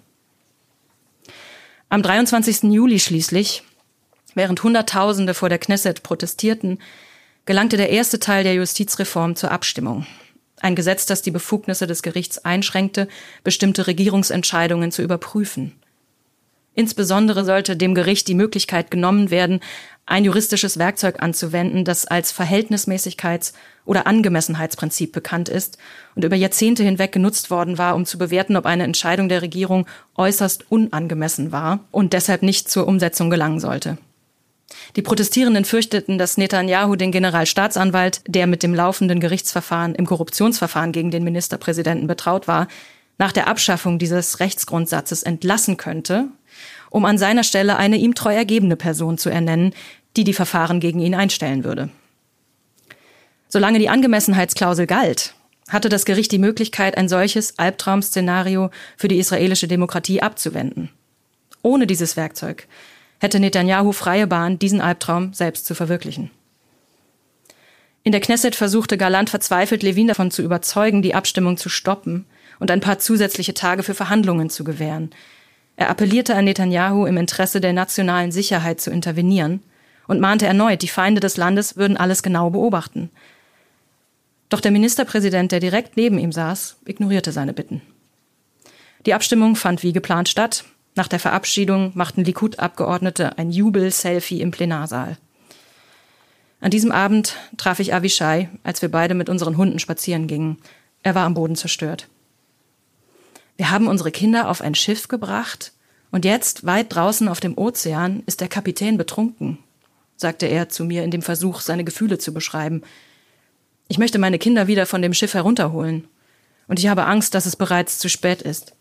Am 23. Juli schließlich, während Hunderttausende vor der Knesset protestierten, gelangte der erste Teil der Justizreform zur Abstimmung. Ein Gesetz, das die Befugnisse des Gerichts einschränkte, bestimmte Regierungsentscheidungen zu überprüfen. Insbesondere sollte dem Gericht die Möglichkeit genommen werden, ein juristisches Werkzeug anzuwenden, das als Verhältnismäßigkeits- oder Angemessenheitsprinzip bekannt ist und über Jahrzehnte hinweg genutzt worden war, um zu bewerten, ob eine Entscheidung der Regierung äußerst unangemessen war und deshalb nicht zur Umsetzung gelangen sollte. Die Protestierenden fürchteten, dass Netanyahu den Generalstaatsanwalt, der mit dem laufenden Gerichtsverfahren im Korruptionsverfahren gegen den Ministerpräsidenten betraut war, nach der Abschaffung dieses Rechtsgrundsatzes entlassen könnte um an seiner Stelle eine ihm treu ergebene Person zu ernennen, die die Verfahren gegen ihn einstellen würde. Solange die Angemessenheitsklausel galt, hatte das Gericht die Möglichkeit, ein solches Albtraum-Szenario für die israelische Demokratie abzuwenden. Ohne dieses Werkzeug hätte Netanyahu freie Bahn, diesen Albtraum selbst zu verwirklichen. In der Knesset versuchte Galland verzweifelt, Levin davon zu überzeugen, die Abstimmung zu stoppen und ein paar zusätzliche Tage für Verhandlungen zu gewähren. Er appellierte an Netanyahu, im Interesse der nationalen Sicherheit zu intervenieren und mahnte erneut, die Feinde des Landes würden alles genau beobachten. Doch der Ministerpräsident, der direkt neben ihm saß, ignorierte seine Bitten. Die Abstimmung fand wie geplant statt. Nach der Verabschiedung machten Likud-Abgeordnete ein Jubel-Selfie im Plenarsaal. An diesem Abend traf ich Avishai, als wir beide mit unseren Hunden spazieren gingen. Er war am Boden zerstört. Wir haben unsere Kinder auf ein Schiff gebracht und jetzt, weit draußen auf dem Ozean, ist der Kapitän betrunken, sagte er zu mir in dem Versuch, seine Gefühle zu beschreiben. Ich möchte meine Kinder wieder von dem Schiff herunterholen und ich habe Angst, dass es bereits zu spät ist.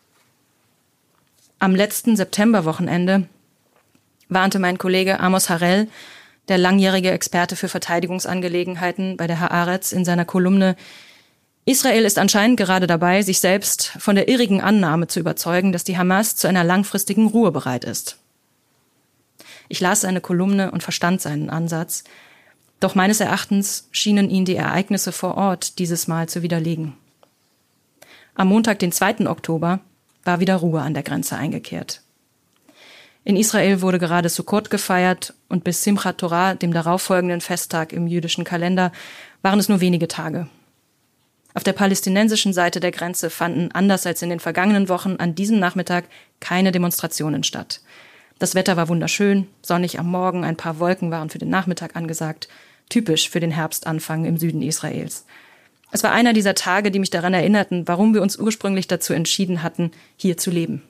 Am letzten Septemberwochenende warnte mein Kollege Amos Harel, der langjährige Experte für Verteidigungsangelegenheiten bei der Haaretz, in seiner Kolumne: Israel ist anscheinend gerade dabei, sich selbst von der irrigen Annahme zu überzeugen, dass die Hamas zu einer langfristigen Ruhe bereit ist. Ich las seine Kolumne und verstand seinen Ansatz, doch meines Erachtens schienen ihn die Ereignisse vor Ort dieses Mal zu widerlegen. Am Montag, den 2. Oktober, war wieder Ruhe an der Grenze eingekehrt. In Israel wurde gerade Sukkot gefeiert und bis Simchat Torah, dem darauffolgenden Festtag im jüdischen Kalender, waren es nur wenige Tage. Auf der palästinensischen Seite der Grenze fanden, anders als in den vergangenen Wochen, an diesem Nachmittag keine Demonstrationen statt. Das Wetter war wunderschön, sonnig am Morgen, ein paar Wolken waren für den Nachmittag angesagt, typisch für den Herbstanfang im Süden Israels. Es war einer dieser Tage, die mich daran erinnerten, warum wir uns ursprünglich dazu entschieden hatten, hier zu leben.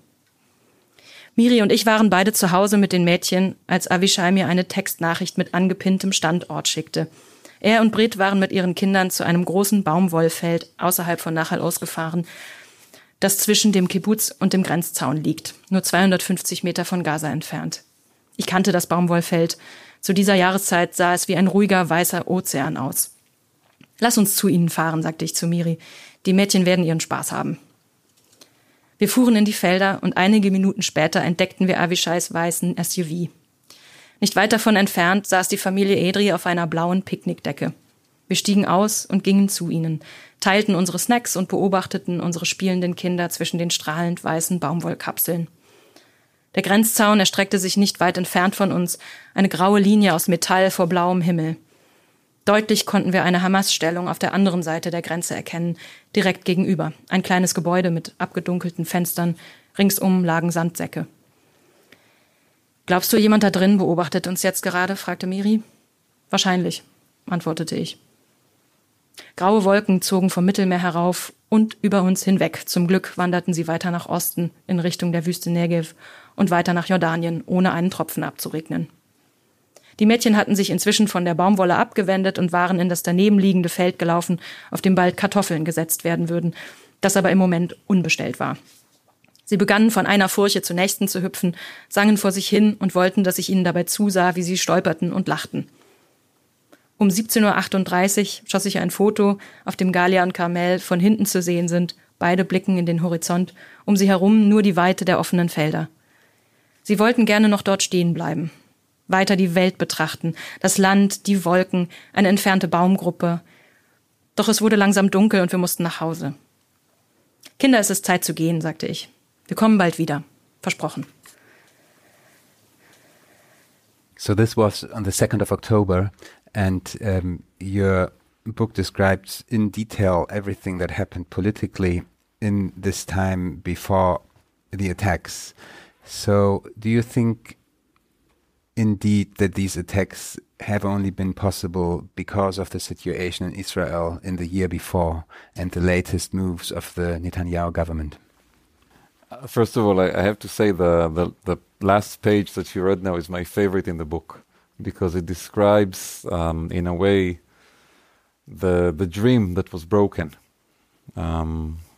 Miri und ich waren beide zu Hause mit den Mädchen, als Avishai mir eine Textnachricht mit angepinntem Standort schickte. Er und Brit waren mit ihren Kindern zu einem großen Baumwollfeld außerhalb von Nachal ausgefahren, das zwischen dem Kibbutz und dem Grenzzaun liegt, nur 250 Meter von Gaza entfernt. Ich kannte das Baumwollfeld. Zu dieser Jahreszeit sah es wie ein ruhiger, weißer Ozean aus. Lass uns zu ihnen fahren, sagte ich zu Miri. Die Mädchen werden ihren Spaß haben. Wir fuhren in die Felder und einige Minuten später entdeckten wir Avishais weißen SUV. Nicht weit davon entfernt saß die Familie Edri auf einer blauen Picknickdecke. Wir stiegen aus und gingen zu ihnen, teilten unsere Snacks und beobachteten unsere spielenden Kinder zwischen den strahlend weißen Baumwollkapseln. Der Grenzzaun erstreckte sich nicht weit entfernt von uns, eine graue Linie aus Metall vor blauem Himmel. Deutlich konnten wir eine Hamas-Stellung auf der anderen Seite der Grenze erkennen, direkt gegenüber. Ein kleines Gebäude mit abgedunkelten Fenstern, ringsum lagen Sandsäcke. »Glaubst du, jemand da drin beobachtet uns jetzt gerade?« fragte Miri. »Wahrscheinlich«, antwortete ich. Graue Wolken zogen vom Mittelmeer herauf und über uns hinweg. Zum Glück wanderten sie weiter nach Osten, in Richtung der Wüste Negev und weiter nach Jordanien, ohne einen Tropfen abzuregnen. Die Mädchen hatten sich inzwischen von der Baumwolle abgewendet und waren in das daneben liegende Feld gelaufen, auf dem bald Kartoffeln gesetzt werden würden, das aber im Moment unbestellt war. Sie begannen von einer Furche zur nächsten zu hüpfen, sangen vor sich hin und wollten, dass ich ihnen dabei zusah, wie sie stolperten und lachten. Um 17:38 Uhr schoss ich ein Foto, auf dem Galia und Carmel von hinten zu sehen sind, beide blicken in den Horizont, um sie herum nur die Weite der offenen Felder. Sie wollten gerne noch dort stehen bleiben, weiter die Welt betrachten, das Land, die Wolken, eine entfernte Baumgruppe. Doch es wurde langsam dunkel und wir mussten nach Hause. »Kinder, es ist Zeit zu gehen«, sagte ich. »Wir kommen bald wieder. Versprochen.«
So this was on the 2nd of October, and your book describes in detail everything that happened politically in this time before the attacks. So do you think indeed that these attacks have only been possible because of the situation in Israel in the year before and the latest moves of the Netanyahu government?
First of all, I have to say the last page that you read now is my favorite in the book, because it describes, in a way, the dream that was broken.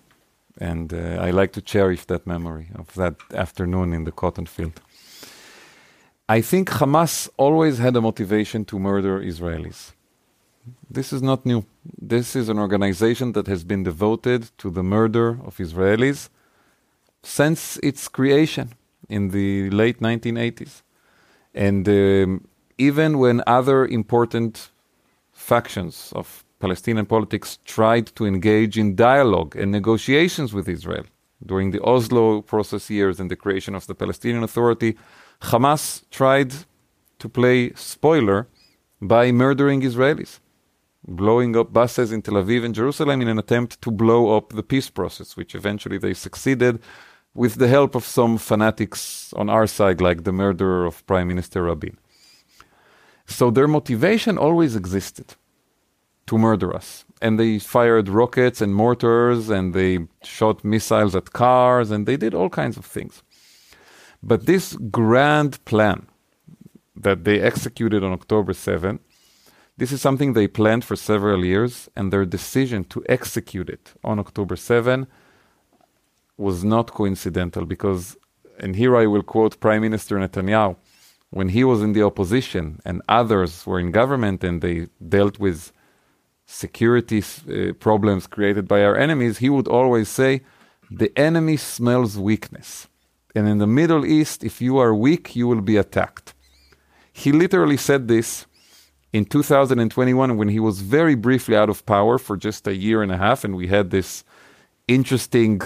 And I like to cherish that memory of that afternoon in the cotton field. I think Hamas always had a motivation to murder Israelis. This is not new. This is an organization that has been devoted to the murder of Israelis since its creation in the late 1980s. And even when other important factions of Palestinian politics tried to engage in dialogue and negotiations with Israel during the Oslo process years and the creation of the Palestinian Authority, Hamas tried to play spoiler by murdering Israelis, blowing up buses in Tel Aviv and Jerusalem in an attempt to blow up the peace process, which eventually they succeeded with the help of some fanatics on our side, like the murderer of Prime Minister Rabin. So their motivation always existed to murder us. And they fired rockets and mortars, and they shot missiles at cars, and they did all kinds of things. But this grand plan that they executed on October 7, this is something they planned for several years, and their decision to execute it on October 7 was not coincidental because, and here I will quote Prime Minister Netanyahu, when he was in the opposition and others were in government and they dealt with security problems created by our enemies, he would always say, the enemy smells weakness. And in the Middle East, if you are weak, you will be attacked. He literally said this in 2021 when he was very briefly out of power for just a year and a half, and we had this interesting,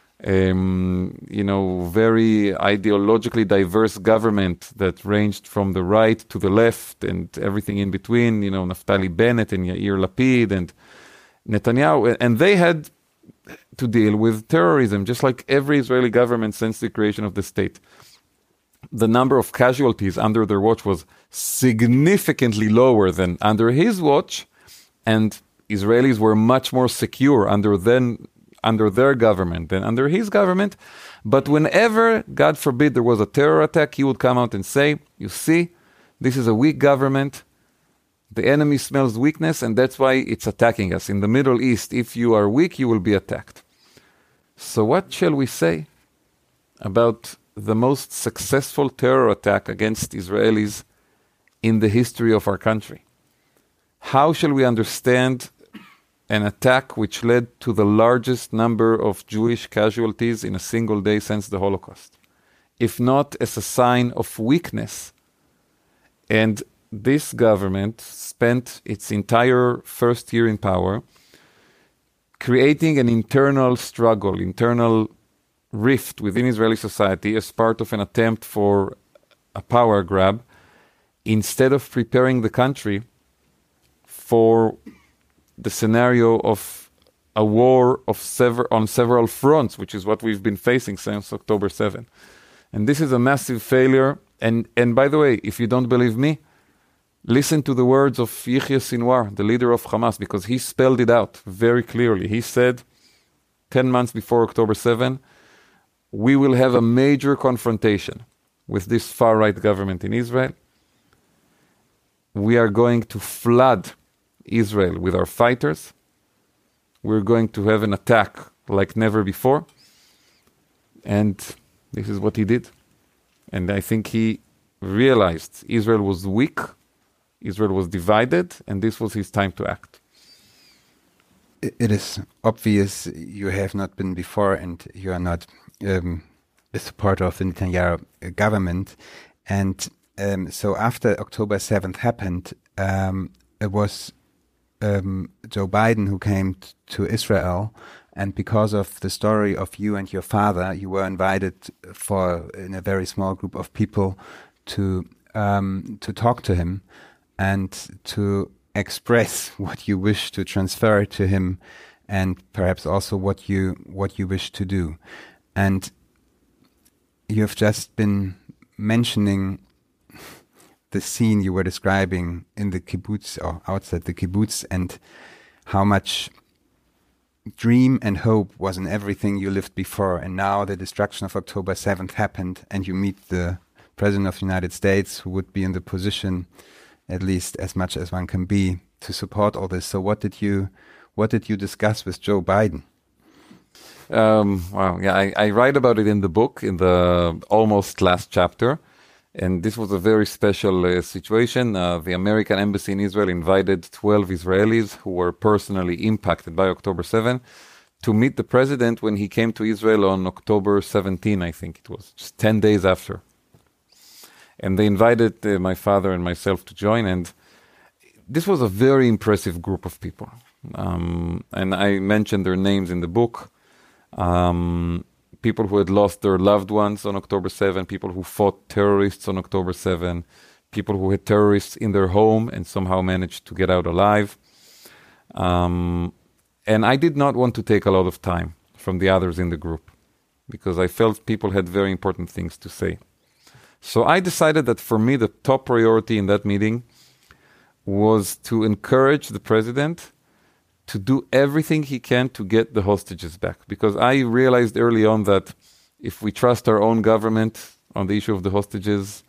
very ideologically diverse government that ranged from the right to the left and everything in between, Naftali Bennett and Yair Lapid and Netanyahu, and they had to deal with terrorism, just like every Israeli government since the creation of the state. The number of casualties under their watch was significantly lower than under his watch, and Israelis were much more secure under their government than under his government. But whenever, God forbid, there was a terror attack, he would come out and say, you see, this is a weak government, the enemy smells weakness, and that's why it's attacking us. In the Middle East, if you are weak, you will be attacked. So what shall we say about the most successful terror attack against Israelis in the history of our country? How shall we understand an attack which led to the largest number of Jewish casualties in a single day since the Holocaust, if not as a sign of weakness? And this government spent its entire first year in power creating an internal struggle, internal rift within Israeli society as part of an attempt for a power grab, instead of preparing the country for the scenario of a war on several fronts, which is what we've been facing since October 7. And this is a massive failure. And by the way, if you don't believe me, listen to the words of Yahya Sinwar, the leader of Hamas, because he spelled it out very clearly. He said, 10 months before October 7, we will have a major confrontation with this far-right government in Israel. We are going to flood Israel with our fighters. We're going to have an attack like never before. And this is what he did. And I think he realized Israel was weak, Israel was divided, and this was his time to act.
It is obvious you have not been before and you are not a supporter of the Netanyahu government. And so after October 7th happened, it was Joe Biden who came to Israel, and because of the story of you and your father, you were invited in a very small group of people to talk to him and to express what you wish to transfer to him, and perhaps also what you wish to do. And you have just been mentioning the scene you were describing in the kibbutz or outside the kibbutz, and how much dream and hope was in everything you lived before. And now the destruction of October 7th happened, and you meet the President of the United States, who would be in the position, at least as much as one can be, to support all this. So what did you discuss with Joe Biden?
Wow, yeah, I write about it in the book, in the almost last chapter. And this was a very special situation. The American embassy in Israel invited 12 Israelis who were personally impacted by October 7 to meet the president when he came to Israel on October 17, I think it was, just 10 days after. And they invited my father and myself to join, and this was a very impressive group of people. And I mentioned their names in the book. People who had lost their loved ones on October 7, people who fought terrorists on October 7, people who had terrorists in their home and somehow managed to get out alive. And I did not want to take a lot of time from the others in the group because I felt people had very important things to say. So I decided that for me, the top priority in that meeting was to encourage the president to do everything he can to get the hostages back. Because I realized early on that if we trust our own government on the issue of the hostages,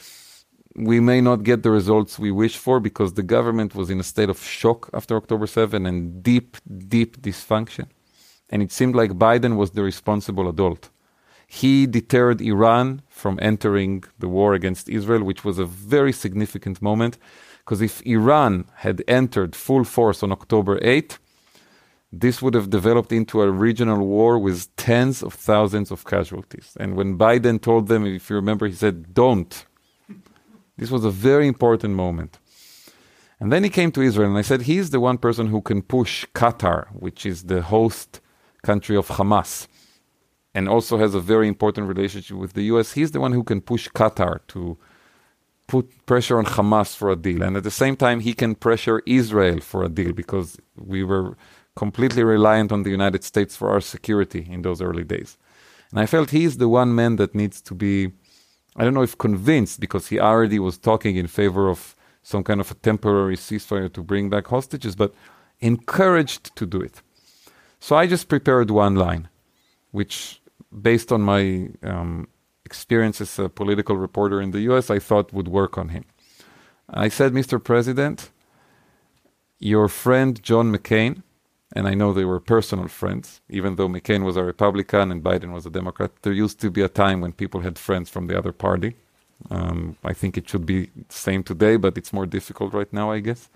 we may not get the results we wish for because the government was in a state of shock after October 7 and deep dysfunction. And it seemed like Biden was the responsible adult. He deterred Iran from entering the war against Israel, which was a very significant moment. Because if Iran had entered full force on October 8, this would have developed into a regional war with tens of thousands of casualties. And when Biden told them, if you remember, he said, don't. This was a very important moment. And then he came to Israel, and I said, he's the one person who can push Qatar, which is the host country of Hamas, and also has a very important relationship with the US. He's the one who can push Qatar to put pressure on Hamas for a deal. And at the same time, he can pressure Israel for a deal because we were completely reliant on the United States for our security in those early days. And I felt he's the one man that needs to be, I don't know if convinced, because he already was talking in favor of some kind of a temporary ceasefire to bring back hostages, but encouraged to do it. So I just prepared one line, which, based on my experience as a political reporter in the US, I thought would work on him. I said, Mr. President, your friend John McCain, and I know they were personal friends, even though McCain was a Republican and Biden was a Democrat, there used to be a time when people had friends from the other party. I think it should be the same today, but it's more difficult right now, I guess.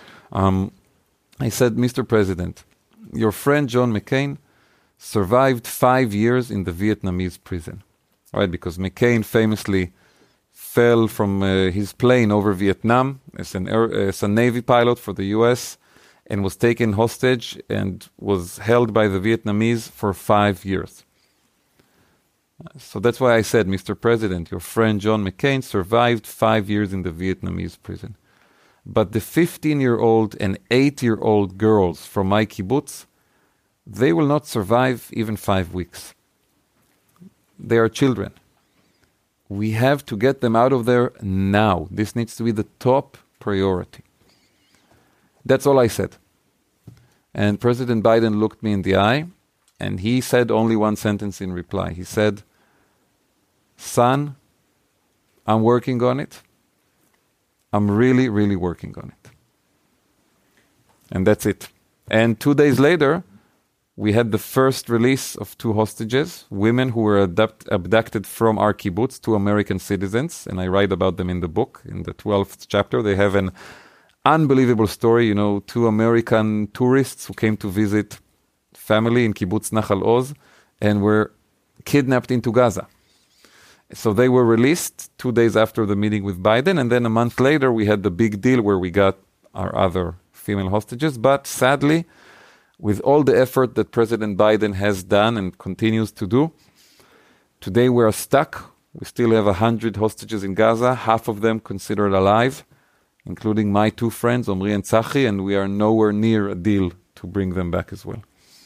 I said, Mr. President, your friend John McCain survived 5 years in the Vietnamese prison. Right, because McCain famously fell from his plane over Vietnam as a Navy pilot for the US and was taken hostage and was held by the Vietnamese for 5 years. So that's why I said, Mr. President, your friend John McCain survived 5 years in the Vietnamese prison. But the 15-year-old and 8-year-old girls from my kibbutz, they will not survive even 5 weeks. They are children. We have to get them out of there now. This needs to be the top priority. That's all I said. And President Biden looked me in the eye, and he said only one sentence in reply. He said, son, I'm working on it. I'm really, really working on it. And that's it. And 2 days later, we had the first release of 2 hostages, women who were abducted from our kibbutz, 2 American citizens, and I write about them in the book, in the 12th chapter. They have an unbelievable story, 2 American tourists who came to visit family in kibbutz Nachal Oz and were kidnapped into Gaza. So they were released 2 days after the meeting with Biden, and then a month later we had the big deal where we got our other female hostages, but sadly, with all the effort that President Biden has done and continues to do, today we are stuck. We still have 100 hostages in Gaza, half of them considered alive, including my 2 friends, Omri and Tzachi, and we are nowhere near a deal to bring them back as well.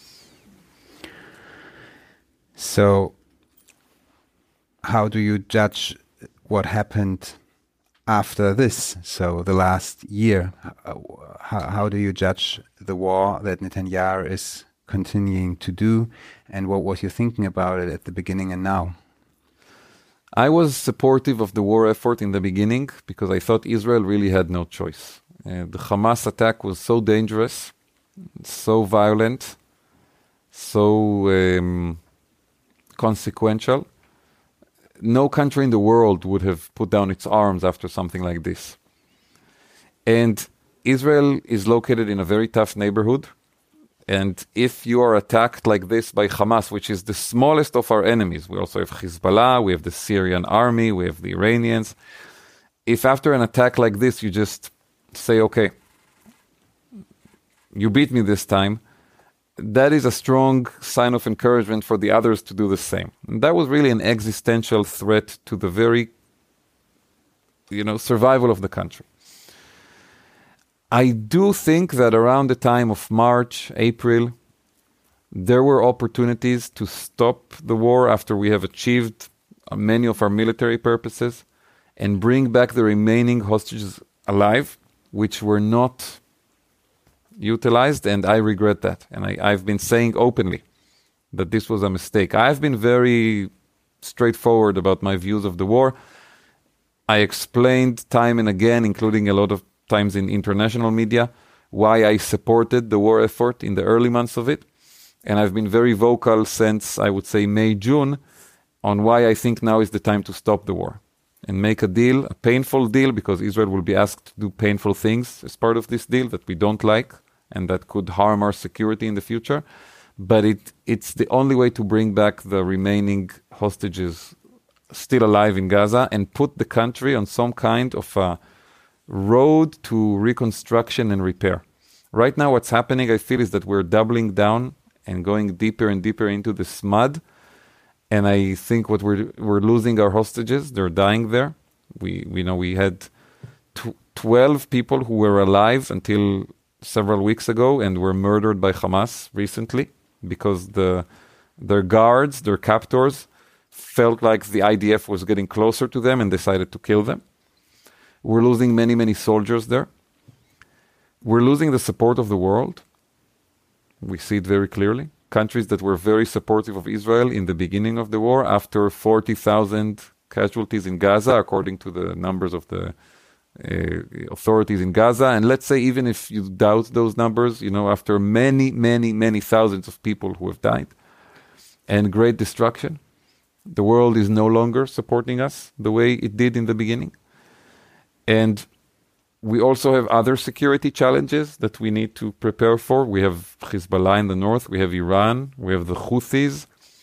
So, how do you judge what happened after this, so the last year? How do you judge the war that Netanyahu is continuing to do, and what was you thinking about it at the beginning and now?
I was supportive of the war effort in the beginning because I thought Israel really had no choice. The Hamas attack was so dangerous, so violent, so consequential. No country in the world would have put down its arms after something like this. And Israel is located in a very tough neighborhood. And if you are attacked like this by Hamas, which is the smallest of our enemies, we also have Hezbollah, we have the Syrian army, we have the Iranians. If after an attack like this, you just say, okay, you beat me this time, that is a strong sign of encouragement for the others to do the same. And that was really an existential threat to the very, survival of the country. I do think that around the time of March, April, there were opportunities to stop the war after we have achieved many of our military purposes and bring back the remaining hostages alive, which were not utilized, and I regret that. And I've been saying openly that this was a mistake. I've been very straightforward about my views of the war. I explained time and again, including a lot of times in international media, why I supported the war effort in the early months of it. And I've been very vocal since, I would say, May, June, on why I think now is the time to stop the war and make a deal, a painful deal, because Israel will be asked to do painful things as part of this deal that we don't like and that could harm our security in the future. But it's the only way to bring back the remaining hostages still alive in Gaza and put the country on some kind of a road to reconstruction and repair. Right now, what's happening, I feel, is that we're doubling down and going deeper and deeper into this mud. And I think what we're losing our hostages. They're dying there. We had 12 people who were alive until several weeks ago and were murdered by Hamas recently because their guards, their captors, felt like the IDF was getting closer to them and decided to kill them. We're losing many, many soldiers there. We're losing the support of the world. We see it very clearly. Countries that were very supportive of Israel in the beginning of the war, after 40,000 casualties in Gaza, according to the numbers of the authorities in Gaza. And let's say, even if you doubt those numbers, after many, many, many thousands of people who have died and great destruction, the world is no longer supporting us the way it did in the beginning. And we also have other security challenges that we need to prepare for. We have Hezbollah in the north, we have Iran, we have the Houthis.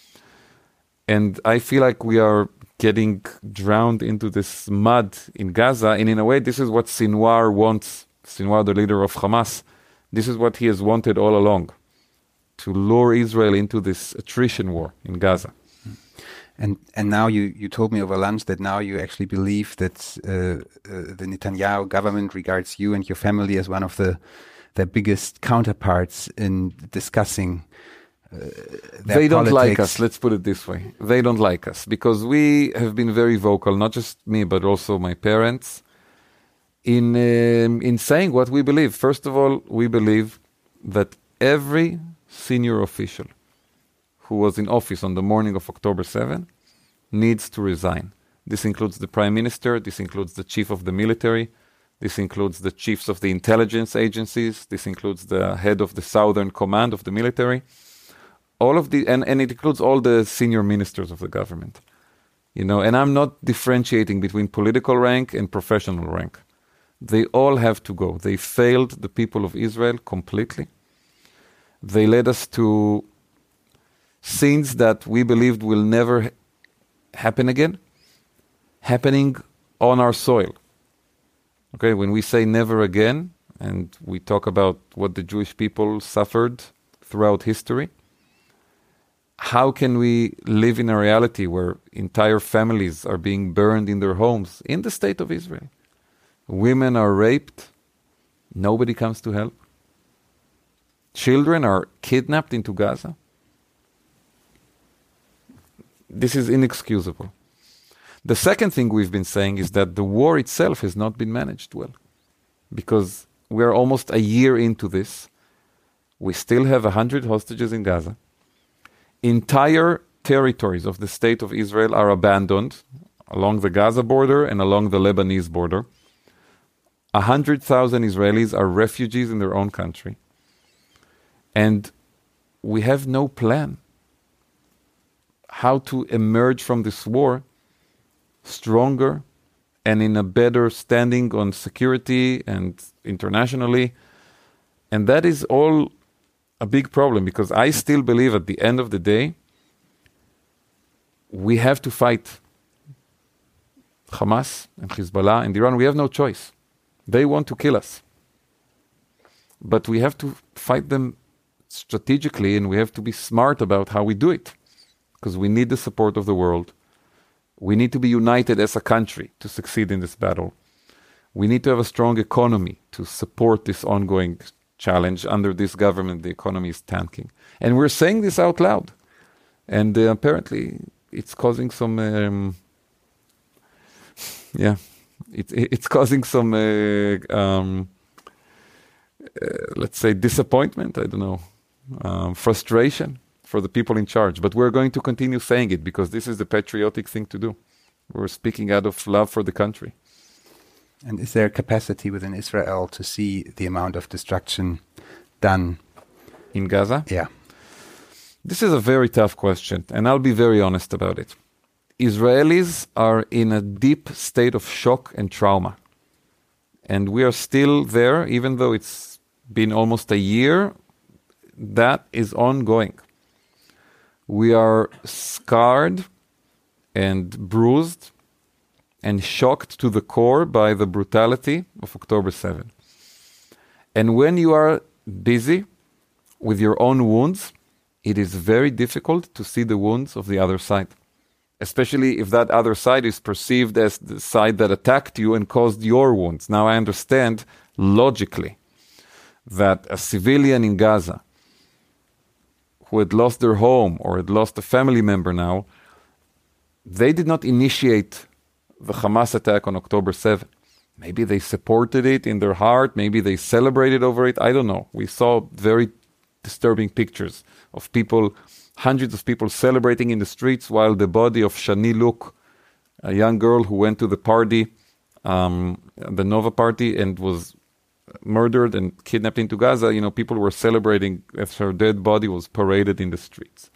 And I feel like we are getting drowned into this mud in Gaza. And in a way, this is what Sinwar wants. Sinwar, the leader of Hamas, this is what he has wanted all along, to lure Israel into this attrition war in Gaza.
And now you told me over lunch that now you actually believe that the Netanyahu government regards you and your family as one of their biggest counterparts in discussing their
They don't
politics.
like us, let's put it this way. They don't like us because we have been very vocal, not just me, but also my parents, in saying what we believe. First of all, we believe that every senior official who was in office on the morning of October 7 needs to resign. This includes the prime minister, this includes the chief of the military, this includes the chiefs of the intelligence agencies, this includes the head of the southern command of the military, all of the, and it includes all the senior ministers of the government. And I'm not differentiating between political rank and professional rank. They all have to go. They failed the people of Israel completely. They led us to scenes that we believed will never happen again, happening on our soil. Okay, when we say never again, and we talk about what the Jewish people suffered throughout history, how can we live in a reality where entire families are being burned in their homes in the state of Israel? Women are raped, nobody comes to help. Children are kidnapped into Gaza. This is inexcusable. The second thing we've been saying is that the war itself has not been managed well, because we are almost a year into this. We still have 100 hostages in Gaza. Entire territories of the state of Israel are abandoned along the Gaza border and along the Lebanese border. 100,000 Israelis are refugees in their own country. And we have no plan how to emerge from this war stronger and in a better standing on security and internationally. And that is all a big problem, because I still believe at the end of the day, we have to fight Hamas and Hezbollah and Iran. We have no choice. They want to kill us. But we have to fight them strategically, and we have to be smart about how we do it, because we need the support of the world. We need to be united as a country to succeed in this battle. We need to have a strong economy to support this ongoing challenge. Under this government, the economy is tanking. And we're saying this out loud. And apparently it's causing some... it's causing some, let's say, disappointment, I don't know, frustration for the people in charge. But we're going to continue saying it, because this is the patriotic thing to do. We're speaking out of love for the country.
And is there capacity within Israel to see the amount of destruction done
in Gaza?
Yeah.
This is a very tough question, and I'll be very honest about it. Israelis are in a deep state of shock and trauma. And we are still there, even though it's been almost a year. That is ongoing. We are scarred and bruised and shocked to the core by the brutality of October 7. And when you are busy with your own wounds, it is very difficult to see the wounds of the other side, especially if that other side is perceived as the side that attacked you and caused your wounds. Now, I understand logically that a civilian in Gaza who had lost their home or had lost a family member now, they did not initiate the Hamas attack on October 7. Maybe they supported it in their heart. Maybe they celebrated over it. I don't know. We saw very disturbing pictures of people, hundreds of people celebrating in the streets, while the body of Shani Luk, a young girl who went to the party, the Nova party, and was murdered and kidnapped into Gaza, people were celebrating as her dead body was paraded in the streets.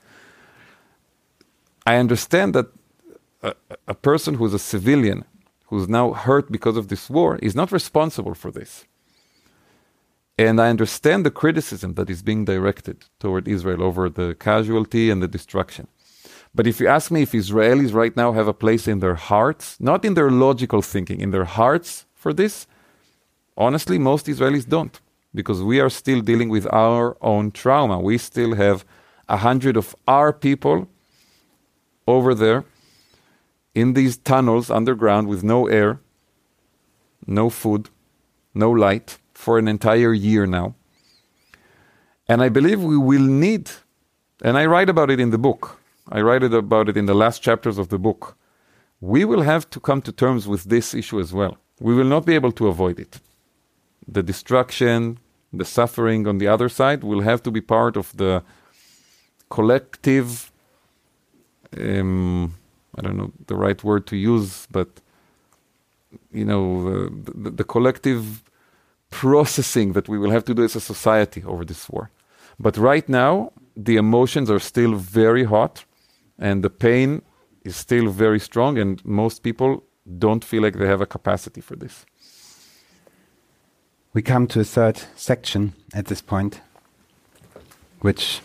I understand that a person who's a civilian, who's now hurt because of this war, is not responsible for this. And I understand the criticism that is being directed toward Israel over the casualty and the destruction. But if you ask me if Israelis right now have a place in their hearts, not in their logical thinking, in their hearts for this, honestly, most Israelis don't. Because we are still dealing with our own trauma. We still have 100 of our people over there in these tunnels underground with no air, no food, no light for an entire year now. And I believe we will need, and I write about it in the book, I write about it in the last chapters of the book, we will have to come to terms with this issue as well. We will not be able to avoid it. The destruction, the suffering on the other side will have to be part of the collective, I don't know the right word to use, but, the collective processing that we will have to do as a society over this war. But right now, the emotions are still very hot, and the pain is still very strong, and most people don't feel like they have a capacity for this.
We come to a third section at this point, which...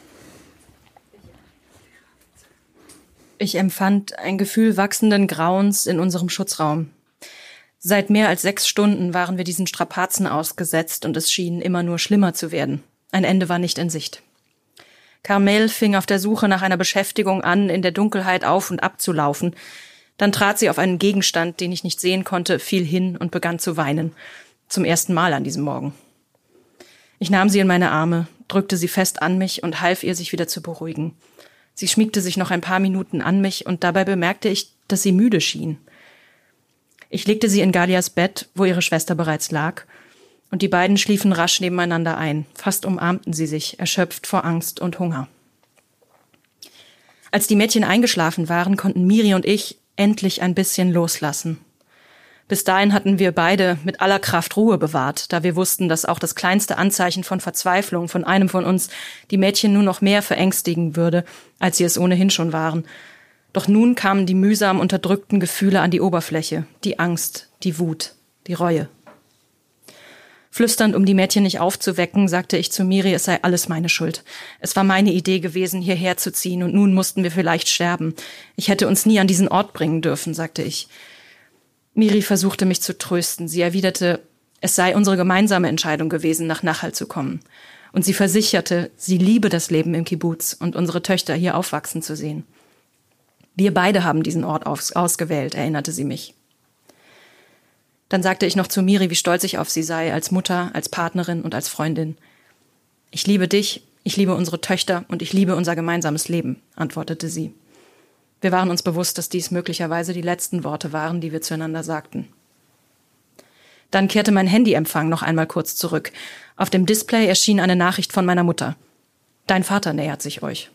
Ich empfand ein Gefühl wachsenden Grauens in unserem Schutzraum. Seit mehr als 6 Stunden waren wir diesen Strapazen ausgesetzt und es schien immer nur schlimmer zu werden. Ein Ende war nicht in Sicht. Carmel fing auf der Suche nach einer Beschäftigung an, in der Dunkelheit auf und ab zu laufen. Dann trat sie auf einen Gegenstand, den ich nicht sehen konnte, fiel hin und begann zu weinen. Zum ersten Mal an diesem Morgen. Ich nahm sie in meine Arme, drückte sie fest an mich und half ihr, sich wieder zu beruhigen. Sie schmiegte sich noch ein paar Minuten an mich und dabei bemerkte ich, dass sie müde schien. Ich legte sie in Galias Bett, wo ihre Schwester bereits lag, und die beiden schliefen rasch nebeneinander ein. Fast umarmten sie sich, erschöpft vor Angst und Hunger. Als die Mädchen eingeschlafen waren, konnten Miri und ich endlich ein bisschen loslassen. Bis dahin hatten wir beide mit aller Kraft Ruhe bewahrt, da wir wussten, dass auch das kleinste Anzeichen von Verzweiflung von einem von uns die Mädchen nur noch mehr verängstigen würde, als sie es ohnehin schon waren. Doch nun kamen die mühsam unterdrückten Gefühle an die Oberfläche, die Angst, die Wut, die Reue. Flüsternd, um die Mädchen nicht aufzuwecken, sagte ich zu Miri, es sei alles meine Schuld. Es war meine Idee gewesen, hierher zu ziehen, und nun mussten wir vielleicht sterben. Ich hätte uns nie an diesen Ort bringen dürfen, sagte ich. Miri versuchte mich zu trösten. Sie erwiderte, es sei unsere gemeinsame Entscheidung gewesen, nach Nachal zu kommen. Und sie versicherte, sie liebe das Leben im Kibbuz und unsere Töchter hier aufwachsen zu sehen. Wir beide haben diesen Ort ausgewählt, erinnerte sie mich. Dann sagte ich noch zu Miri, wie stolz ich auf sie sei, als Mutter, als Partnerin und als Freundin. Ich liebe dich, ich liebe unsere Töchter und ich liebe unser gemeinsames Leben, antwortete sie. Wir waren uns bewusst, dass dies möglicherweise die letzten Worte waren, die wir zueinander sagten. Dann kehrte mein Handyempfang noch einmal kurz zurück. Auf dem Display erschien eine Nachricht von meiner Mutter. Dein Vater nähert sich euch.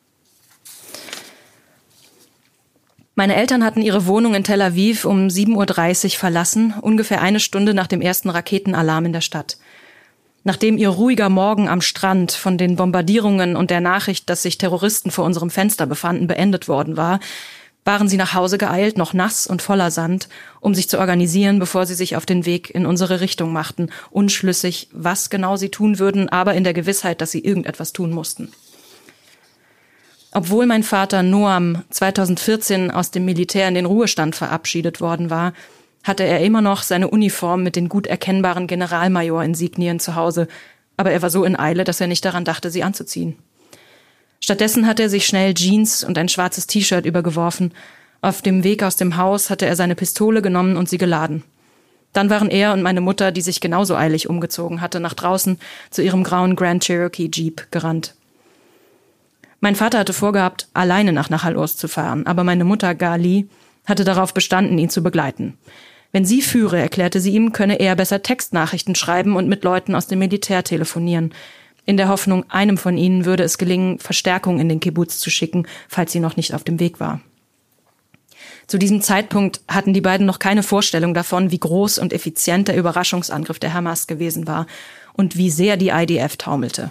Meine Eltern hatten ihre Wohnung in Tel Aviv um 7:30 Uhr verlassen, ungefähr eine Stunde nach dem ersten Raketenalarm in der Stadt. Nachdem ihr ruhiger Morgen am Strand von den Bombardierungen und der Nachricht, dass sich Terroristen vor unserem Fenster befanden, beendet worden war, waren sie nach Hause geeilt, noch nass und voller Sand, um sich zu organisieren, bevor sie sich auf den Weg in unsere Richtung machten, unschlüssig, was genau sie tun würden, aber in der Gewissheit, dass sie irgendetwas tun mussten. Obwohl mein Vater Noam 2014 aus dem Militär in den Ruhestand verabschiedet worden war, hatte er immer noch seine Uniform mit den gut erkennbaren Generalmajor-Insignien zu Hause, aber er war so in Eile, dass er nicht daran dachte, sie anzuziehen. Stattdessen hatte er sich schnell Jeans und ein schwarzes T-Shirt übergeworfen. Auf dem Weg aus dem Haus hatte er seine Pistole genommen und sie geladen. Dann waren er und meine Mutter, die sich genauso eilig umgezogen hatte, nach draußen zu ihrem grauen Grand Cherokee Jeep gerannt. Mein Vater hatte vorgehabt, alleine nach Nachal Oz zu fahren, aber meine Mutter Gali hatte darauf bestanden, ihn zu begleiten. Wenn sie führe, erklärte sie ihm, könne er besser Textnachrichten schreiben und mit Leuten aus dem Militär telefonieren, in der Hoffnung, einem von ihnen würde es gelingen, Verstärkung in den Kibbuz zu schicken, falls sie noch nicht auf dem Weg war. Zu diesem Zeitpunkt hatten die beiden noch keine Vorstellung davon, wie groß und effizient der Überraschungsangriff der Hamas gewesen war und wie sehr die IDF taumelte.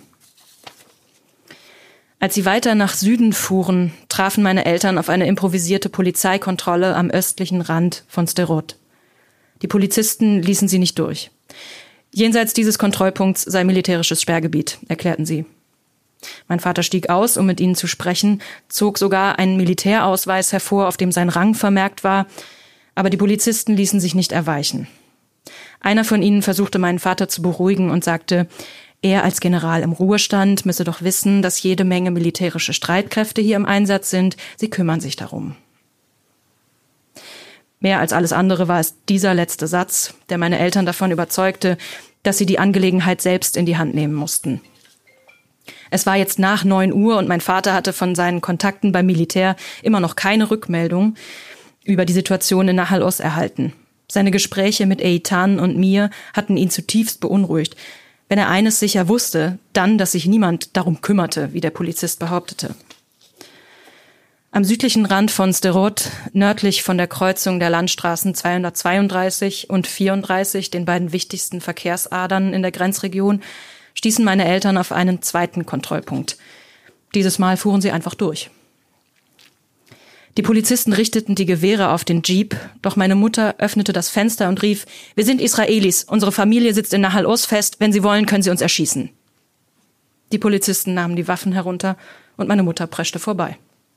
Als sie weiter nach Süden fuhren, trafen meine Eltern auf eine improvisierte Polizeikontrolle am östlichen Rand von Sderot. Die Polizisten ließen sie nicht durch. Jenseits dieses Kontrollpunkts sei militärisches Sperrgebiet, erklärten sie. Mein Vater stieg aus, um mit ihnen zu sprechen, zog sogar einen Militärausweis hervor, auf dem sein Rang vermerkt war, aber die Polizisten ließen sich nicht erweichen. Einer von ihnen versuchte meinen Vater zu beruhigen und sagte, er als General im Ruhestand müsse doch wissen, dass jede Menge militärische Streitkräfte hier im Einsatz sind. Sie kümmern sich darum. Mehr als alles andere war es dieser letzte Satz, der meine Eltern davon überzeugte, dass sie die Angelegenheit selbst in die Hand nehmen mussten. Es war jetzt nach 9 Uhr und mein Vater hatte von seinen Kontakten beim Militär immer noch keine Rückmeldung über die Situation in Nachal Oz erhalten. Seine Gespräche mit Eitan und mir hatten ihn zutiefst beunruhigt. Wenn er eines sicher wusste, dann, dass sich niemand darum kümmerte, wie der Polizist behauptete. Am südlichen Rand von Sderot, nördlich von der Kreuzung der Landstraßen 232 und 34, den beiden wichtigsten Verkehrsadern in der Grenzregion, stießen meine Eltern auf einen zweiten Kontrollpunkt. Dieses Mal fuhren sie einfach durch. Die Polizisten richteten die Gewehre auf den Jeep, doch meine Mutter öffnete das Fenster und rief, wir sind Israelis, unsere Familie sitzt in Nachal Oz fest, wenn sie wollen, können sie uns erschießen. Die Polizisten nahmen die Waffen herunter und meine Mutter preschte vorbei.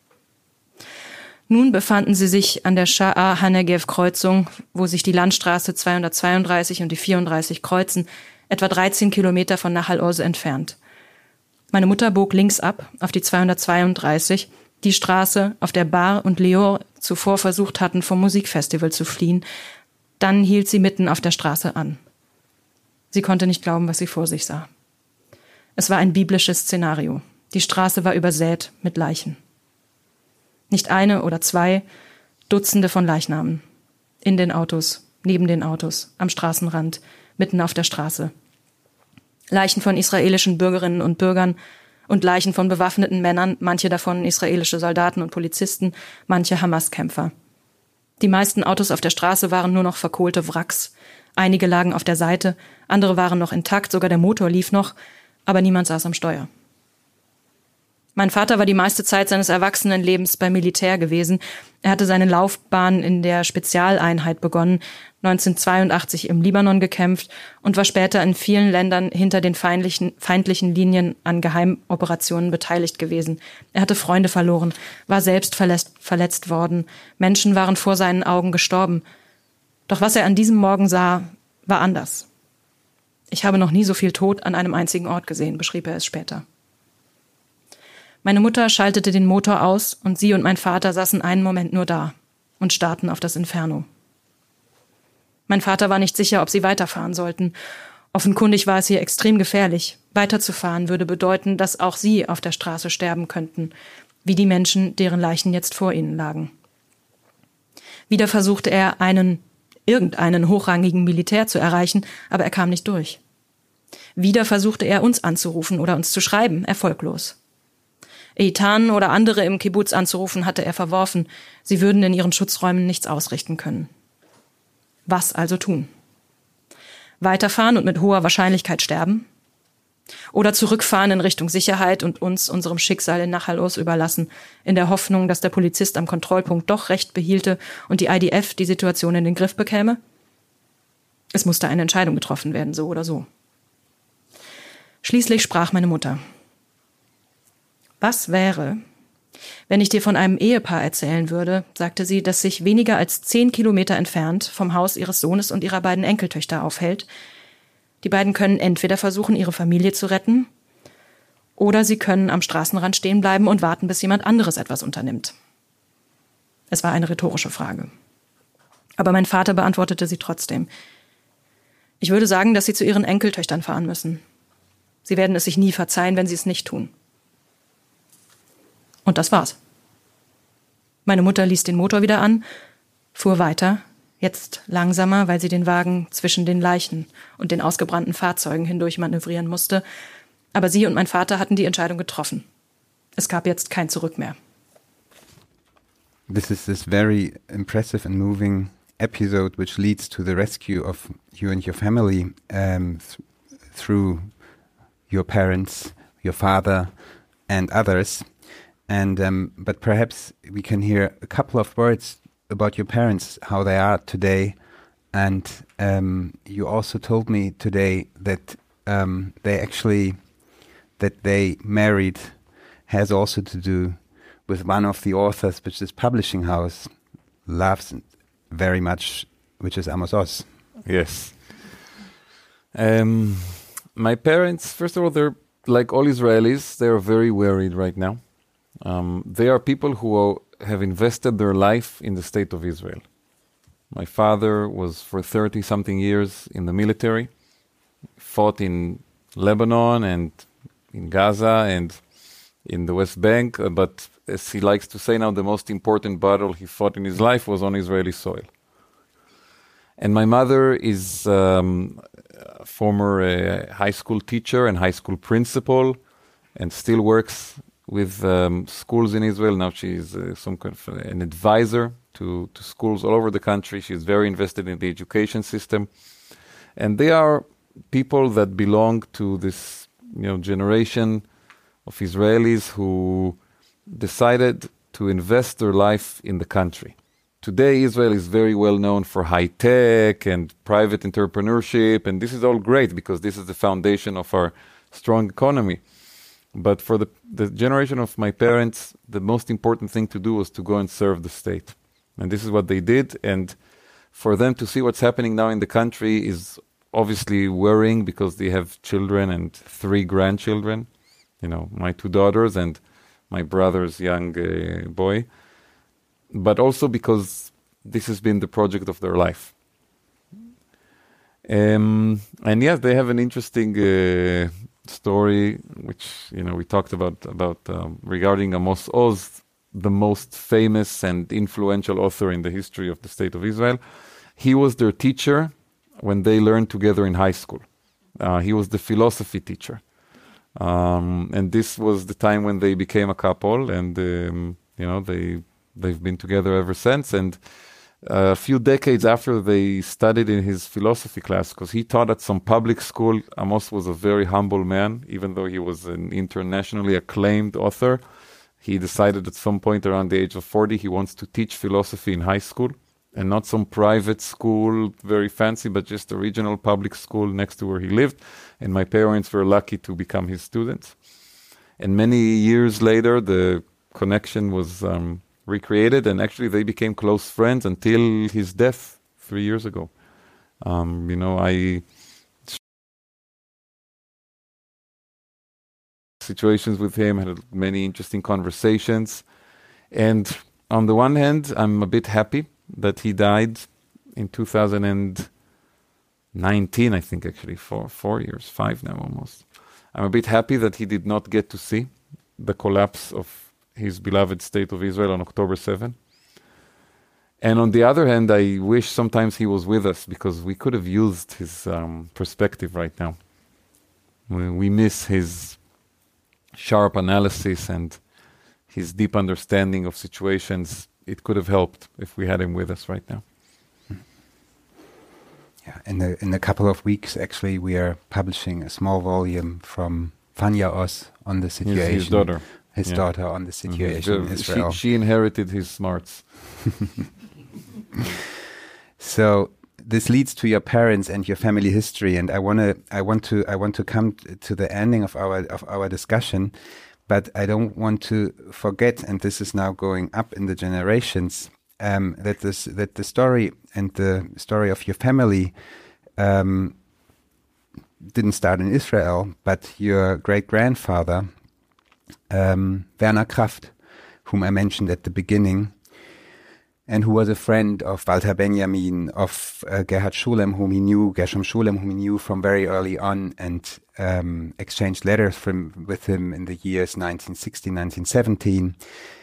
Nun befanden sie sich an der Sha'ar-Hanegev-Kreuzung, wo sich die Landstraße 232 und die 34 kreuzen, etwa 13 Kilometer von Nachal Oz entfernt. Meine Mutter bog links ab auf die 232, die Straße, auf der Bar und Leor zuvor versucht hatten, vom Musikfestival zu fliehen. Dann hielt sie mitten auf der Straße an. Sie konnte nicht glauben, was sie vor sich sah. Es war ein biblisches Szenario. Die Straße war übersät mit Leichen. Nicht eine oder zwei, Dutzende von Leichnamen. In den Autos, neben den Autos, am Straßenrand, mitten auf der Straße. Leichen von israelischen Bürgerinnen und Bürgern und Leichen von bewaffneten Männern, manche davon israelische Soldaten und Polizisten, manche Hamas-Kämpfer. Die meisten Autos auf der Straße waren nur noch verkohlte Wracks. Einige lagen auf der Seite, andere waren noch intakt, sogar der Motor lief noch, aber niemand saß am Steuer. Mein Vater war die meiste Zeit seines Erwachsenenlebens beim Militär gewesen. Er hatte seine Laufbahn in der Spezialeinheit begonnen, 1982 im Libanon gekämpft und war später in vielen Ländern hinter den feindlichen Linien an Geheimoperationen beteiligt gewesen. Er hatte Freunde verloren, war selbst verletzt worden. Menschen waren vor seinen Augen gestorben. Doch was er an diesem Morgen sah, war anders. Ich habe noch nie so viel Tod an einem einzigen Ort gesehen, beschrieb er es später. Meine Mutter schaltete den Motor aus und sie und mein Vater saßen einen Moment nur da und starrten auf das Inferno. Mein Vater war nicht sicher, ob sie weiterfahren sollten. Offenkundig war es hier extrem gefährlich. Weiterzufahren würde bedeuten, dass auch sie auf der Straße sterben könnten, wie die Menschen, deren Leichen jetzt vor ihnen lagen. Wieder versuchte er, irgendeinen hochrangigen Militär zu erreichen, aber er kam nicht durch. Wieder versuchte er, uns anzurufen oder uns zu schreiben, erfolglos. Eitan oder andere im Kibbuz anzurufen, hatte er verworfen. Sie würden in ihren Schutzräumen nichts ausrichten können. Was also tun? Weiterfahren und mit hoher Wahrscheinlichkeit sterben? Oder zurückfahren in Richtung Sicherheit und uns unserem Schicksal in Nachalos überlassen, in der Hoffnung, dass der Polizist am Kontrollpunkt doch Recht behielte und die IDF die Situation in den Griff bekäme? Es musste eine Entscheidung getroffen werden, so oder so. Schließlich sprach meine Mutter. Was wäre, wenn ich dir von einem Ehepaar erzählen würde, sagte sie, das sich weniger als 10 Kilometer entfernt vom Haus ihres Sohnes und ihrer beiden Enkeltöchter aufhält. Die beiden können entweder versuchen, ihre Familie zu retten, oder sie können am Straßenrand stehen bleiben und warten, bis jemand anderes etwas unternimmt. Es war eine rhetorische Frage. Aber mein Vater beantwortete sie trotzdem. Ich würde sagen, dass sie zu ihren Enkeltöchtern fahren müssen. Sie werden es sich nie verzeihen, wenn sie es nicht tun. Und das war's. Meine Mutter ließ den Motor wieder an, fuhr weiter, jetzt langsamer, weil sie den Wagen zwischen den Leichen und den ausgebrannten Fahrzeugen hindurch manövrieren musste. Aber sie und mein Vater hatten die Entscheidung getroffen. Es gab jetzt kein Zurück mehr.
This is this very impressive and moving episode which leads to the rescue of you and your family through your parents, your father and others. And but perhaps we can hear a couple of words about your parents, how they are today. And you also told me today that they married has also to do with one of the authors which this publishing house loves very much, which is Amos Oz.
Yes. My parents, first of all, they're like all Israelis, they're very worried right now. They are people who have invested their life in the state of Israel. My father was for 30-something years in the military, fought in Lebanon and in Gaza and in the West Bank, but as he likes to say now, the most important battle he fought in his life was on Israeli soil. And my mother is a former high school teacher and high school principal and still works with schools in Israel. Now she is some kind of an advisor to schools all over the country. She's very invested in the education system. And they are people that belong to this generation of Israelis who decided to invest their life in the country. Today, Israel is very well known for high tech and private entrepreneurship, and this is all great because this is the foundation of our strong economy. But for the generation of my parents, the most important thing to do was to go and serve the state. And this is what they did. And for them to see what's happening now in the country is obviously worrying because they have children and 3 grandchildren. My 2 daughters and my brother's young boy. But also because this has been the project of their life. And yes, they have an interesting story, which we talked about regarding Amos Oz, the most famous and influential author in the history of the state of Israel. He was their teacher when they learned together in high school. He was the philosophy teacher, and this was the time when they became a couple, and they've been together ever since. And a few decades after they studied in his philosophy class, because he taught at some public school. Amos was a very humble man, even though he was an internationally acclaimed author. He decided at some point around the age of 40 he wants to teach philosophy in high school, and not some private school, very fancy, but just a regional public school next to where he lived. And my parents were lucky to become his students. And many years later, the connection was recreated, and actually they became close friends until his death 3 years ago. I situations with him, had many interesting conversations. And on the one hand, I'm a bit happy that he died in 2019, I think actually, for 4 years, 5 now almost. I'm a bit happy that he did not get to see the collapse of his beloved state of Israel on October 7. And on the other hand, I wish sometimes he was with us, because we could have used his perspective right now. We miss his sharp analysis and his deep understanding of situations. It could have helped if we had him with us right now.
Yeah, in a couple of weeks, actually, we are publishing a small volume from Fania Oz on the situation.
His daughter.
His daughter on the situation in Israel.
She inherited his smarts.
So this leads to your parents and your family history, and I want to come to the ending of our discussion, but I don't want to forget, and this is now going up in the generations, that the story and the story of your family didn't start in Israel, but your great-grandfather, Werner Kraft, whom I mentioned at the beginning, and who was a friend of Walter Benjamin, of Gerhard Schulem, Gershom Schulem, whom he knew from very early on, and exchanged letters with him in the years 1916, 1917.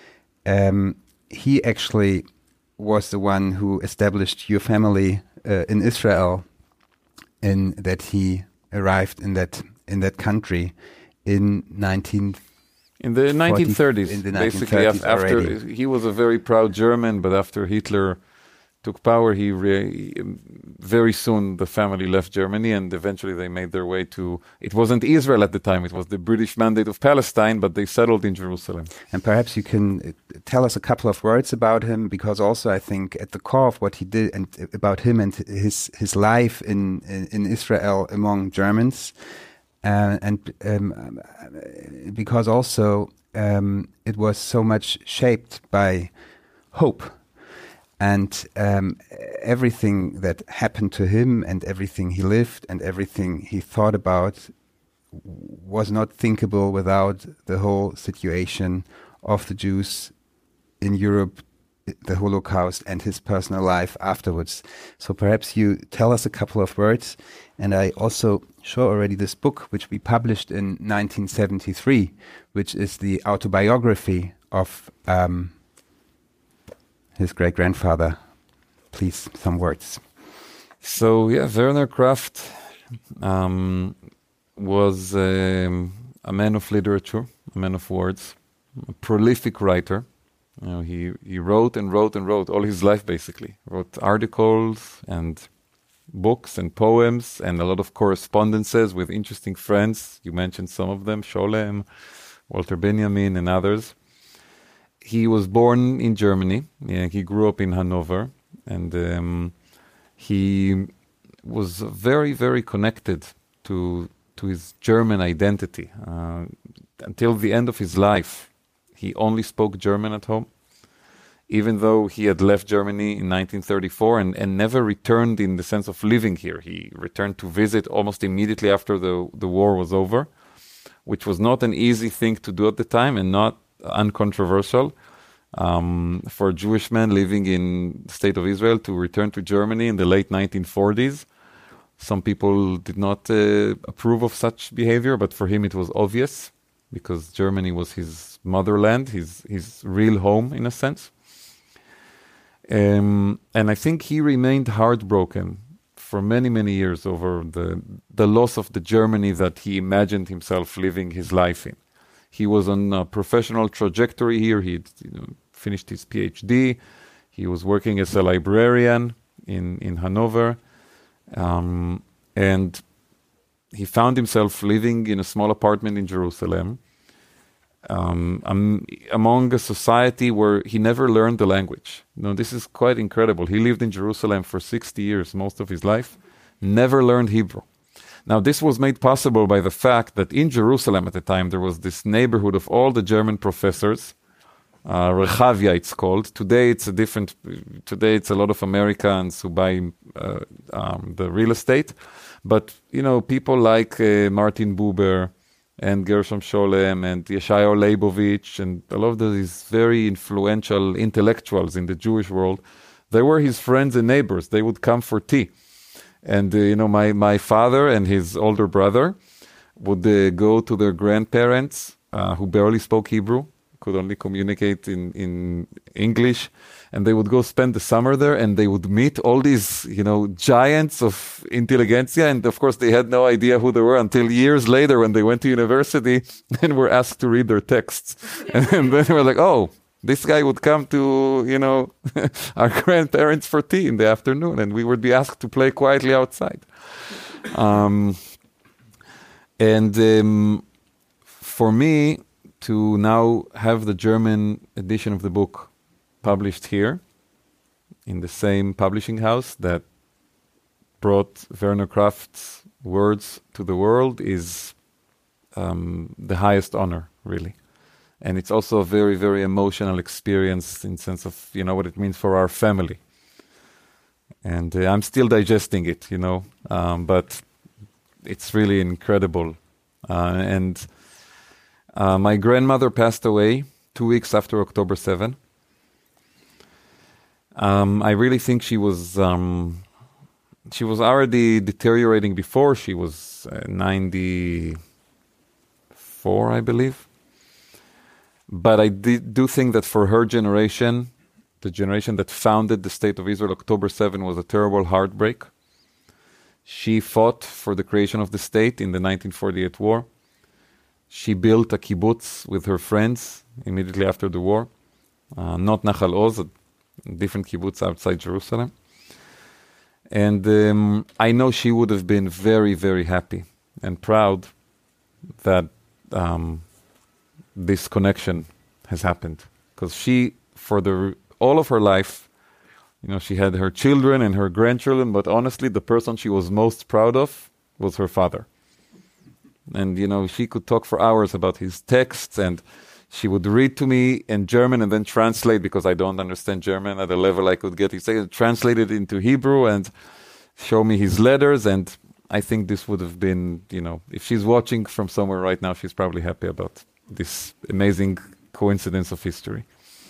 He actually was the one who established your family in Israel, in that he arrived in that country in
in the 1930s,
in the
basically
1930s
after
already.
He was a very proud German, but after Hitler took power, very soon the family left Germany, and eventually they made their way to, it wasn't Israel at the time, it was the British Mandate of Palestine, but they settled in Jerusalem.
And perhaps you can tell us a couple of words about him, because also I think at the core of what he did, and about him and his life in Israel among Germans, because also it was so much shaped by hope, and everything that happened to him and everything he lived and everything he thought about was not thinkable without the whole situation of the Jews in Europe, the Holocaust, and his personal life afterwards. So perhaps you tell us a couple of words. And I also show already this book, which we published in 1973, which is the autobiography of his great-grandfather. Please, some words.
So, Werner Kraft was a man of literature, a man of words, a prolific writer. He wrote and wrote and wrote all his life, basically. Wrote articles and books and poems and a lot of correspondences with interesting friends. You mentioned some of them, Scholem, Walter Benjamin, and others. He was born in Germany. He grew up in Hanover, and he was very, very connected to his German identity. Until the end of his life, he only spoke German at home, even though he had left Germany in 1934 and never returned in the sense of living here. He returned to visit almost immediately after the war was over, which was not an easy thing to do at the time and not uncontroversial. For a Jewish man living in the state of Israel to return to Germany in the late 1940s. Some people did not approve of such behavior, but for him it was obvious, because Germany was his motherland, his real home in a sense. And I think he remained heartbroken for many, many years over the loss of the Germany that he imagined himself living his life in. He was on a professional trajectory here. He finished his PhD. He was working as a librarian in Hanover, and he found himself living in a small apartment in Jerusalem, among a society where he never learned the language. This is quite incredible. He lived in Jerusalem for 60 years, most of his life, never learned Hebrew. Now, this was made possible by the fact that in Jerusalem at the time, there was this neighborhood of all the German professors, Rechavia it's called. Today it's a lot of Americans who buy the real estate. But, people like Martin Buber and Gershom Scholem and Yeshayahu Leibovich and a lot of these very influential intellectuals in the Jewish world, they were his friends and neighbors. They would come for tea. And, my father and his older brother would go to their grandparents who barely spoke Hebrew, could only communicate in English, and they would go spend the summer there, and they would meet all these, giants of intelligentsia, and of course they had no idea who they were until years later when they went to university and were asked to read their texts. And then they were like, oh, this guy would come to, our grandparents for tea in the afternoon, and we would be asked to play quietly outside. For me, to now have the German edition of the book published here in the same publishing house that brought Werner Kraft's words to the world is the highest honor, really. And it's also a very, very emotional experience in sense of, what it means for our family. And I'm still digesting it, but it's really incredible. My grandmother passed away 2 weeks after October 7. I really think she was already deteriorating before. She was 94, I believe. But I do think that for her generation, the generation that founded the State of Israel, October 7 was a terrible heartbreak. She fought for the creation of the state in the 1948 war. She built a kibbutz with her friends immediately after the war. Not Nachal Oz, a different kibbutz outside Jerusalem. And I know she would have been very, very happy and proud that this connection has happened. Because she, for all of her life, she had her children and her grandchildren, but honestly, the person she was most proud of was her father. And, she could talk for hours about his texts, and she would read to me in German and then translate, because I don't understand German at the level I could get. He said, translate it into Hebrew and show me his letters. And I think this would have been, if she's watching from somewhere right now, she's probably happy about this amazing coincidence of history.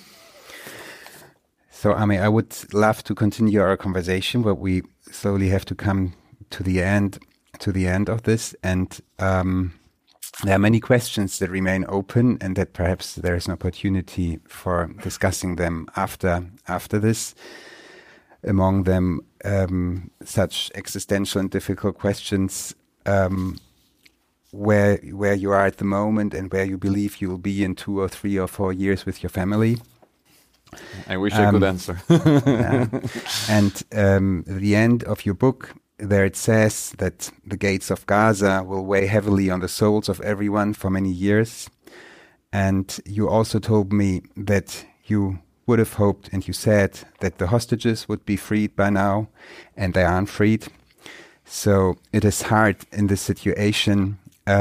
So, Ami, I would love to continue our conversation, but we slowly have to come to the end of this. And there are many questions that remain open, and that perhaps there is an opportunity for discussing them after this. Among them, such existential and difficult questions, where you are at the moment and where you believe you will be in 2 or 3 or 4 years with your family.
I wish I could answer.
And the end of your book, there it says that the gates of Gaza will weigh heavily on the souls of everyone for many years. And you also told me that you would have hoped, and you said that the hostages would be freed by now, and they aren't freed. So it is hard in this situation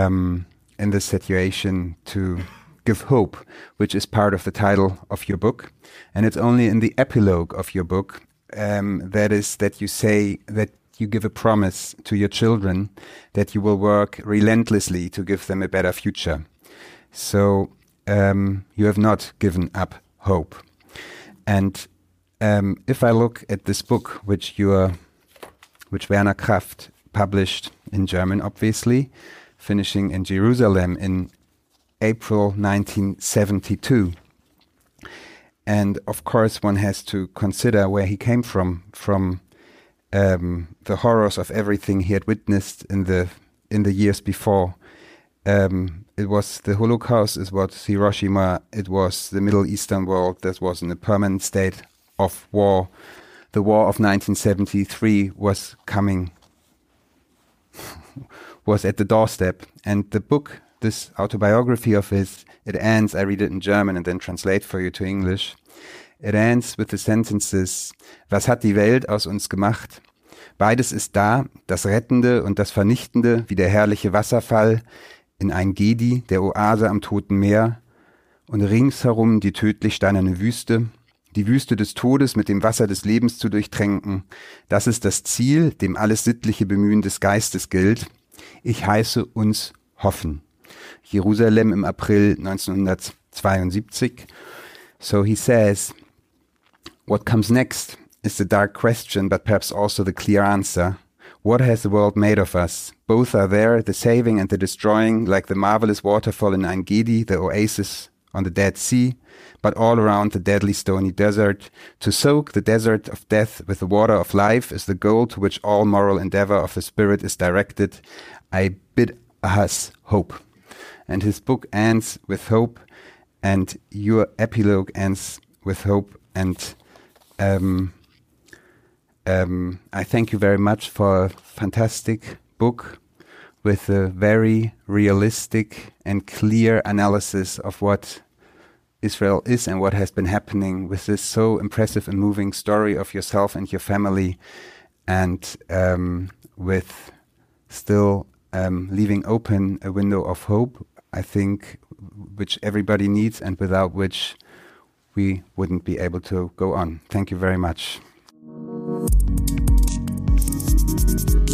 to give hope, which is part of the title of your book. And it's only in the epilogue of your book that you say that you give a promise to your children that you will work relentlessly to give them a better future. So you have not given up hope. And if I look at this book, which Werner Kraft published in German, obviously, finishing in Jerusalem in April 1972. And of course, one has to consider where he came from the horrors of everything he had witnessed in the years before. It was the Holocaust, it was Hiroshima, it was the Middle Eastern world that was in a permanent state of war. The war of 1973 was at the doorstep. And the book, this autobiography of his, it ends, I read it in German and then translate for you to English. It ends with the sentences, was hat die Welt aus uns gemacht? Beides ist da, das Rettende und das Vernichtende, wie der herrliche Wasserfall in Ein-Gedi, der Oase am Toten Meer, und ringsherum die tödlich steinerne Wüste, die Wüste des Todes mit dem Wasser des Lebens zu durchtränken. Das ist das Ziel, dem alles sittliche Bemühen des Geistes gilt. Ich heiße uns hoffen. Jerusalem im April 1972. So he says, what comes next is the dark question, but perhaps also the clear answer. What has the world made of us? Both are there, the saving and the destroying, like the marvelous waterfall in Ein-Gedi, the oasis on the Dead Sea, but all around the deadly stony desert. To soak the desert of death with the water of life is the goal to which all moral endeavor of the spirit is directed. I bid us hope. And his book ends with hope, and your epilogue ends with hope. And I thank you very much for a fantastic book with a very realistic and clear analysis of what Israel is and what has been happening, with this so impressive and moving story of yourself and your family, and with still leaving open a window of hope, I think, which everybody needs and without which we wouldn't be able to go on. Thank you very much.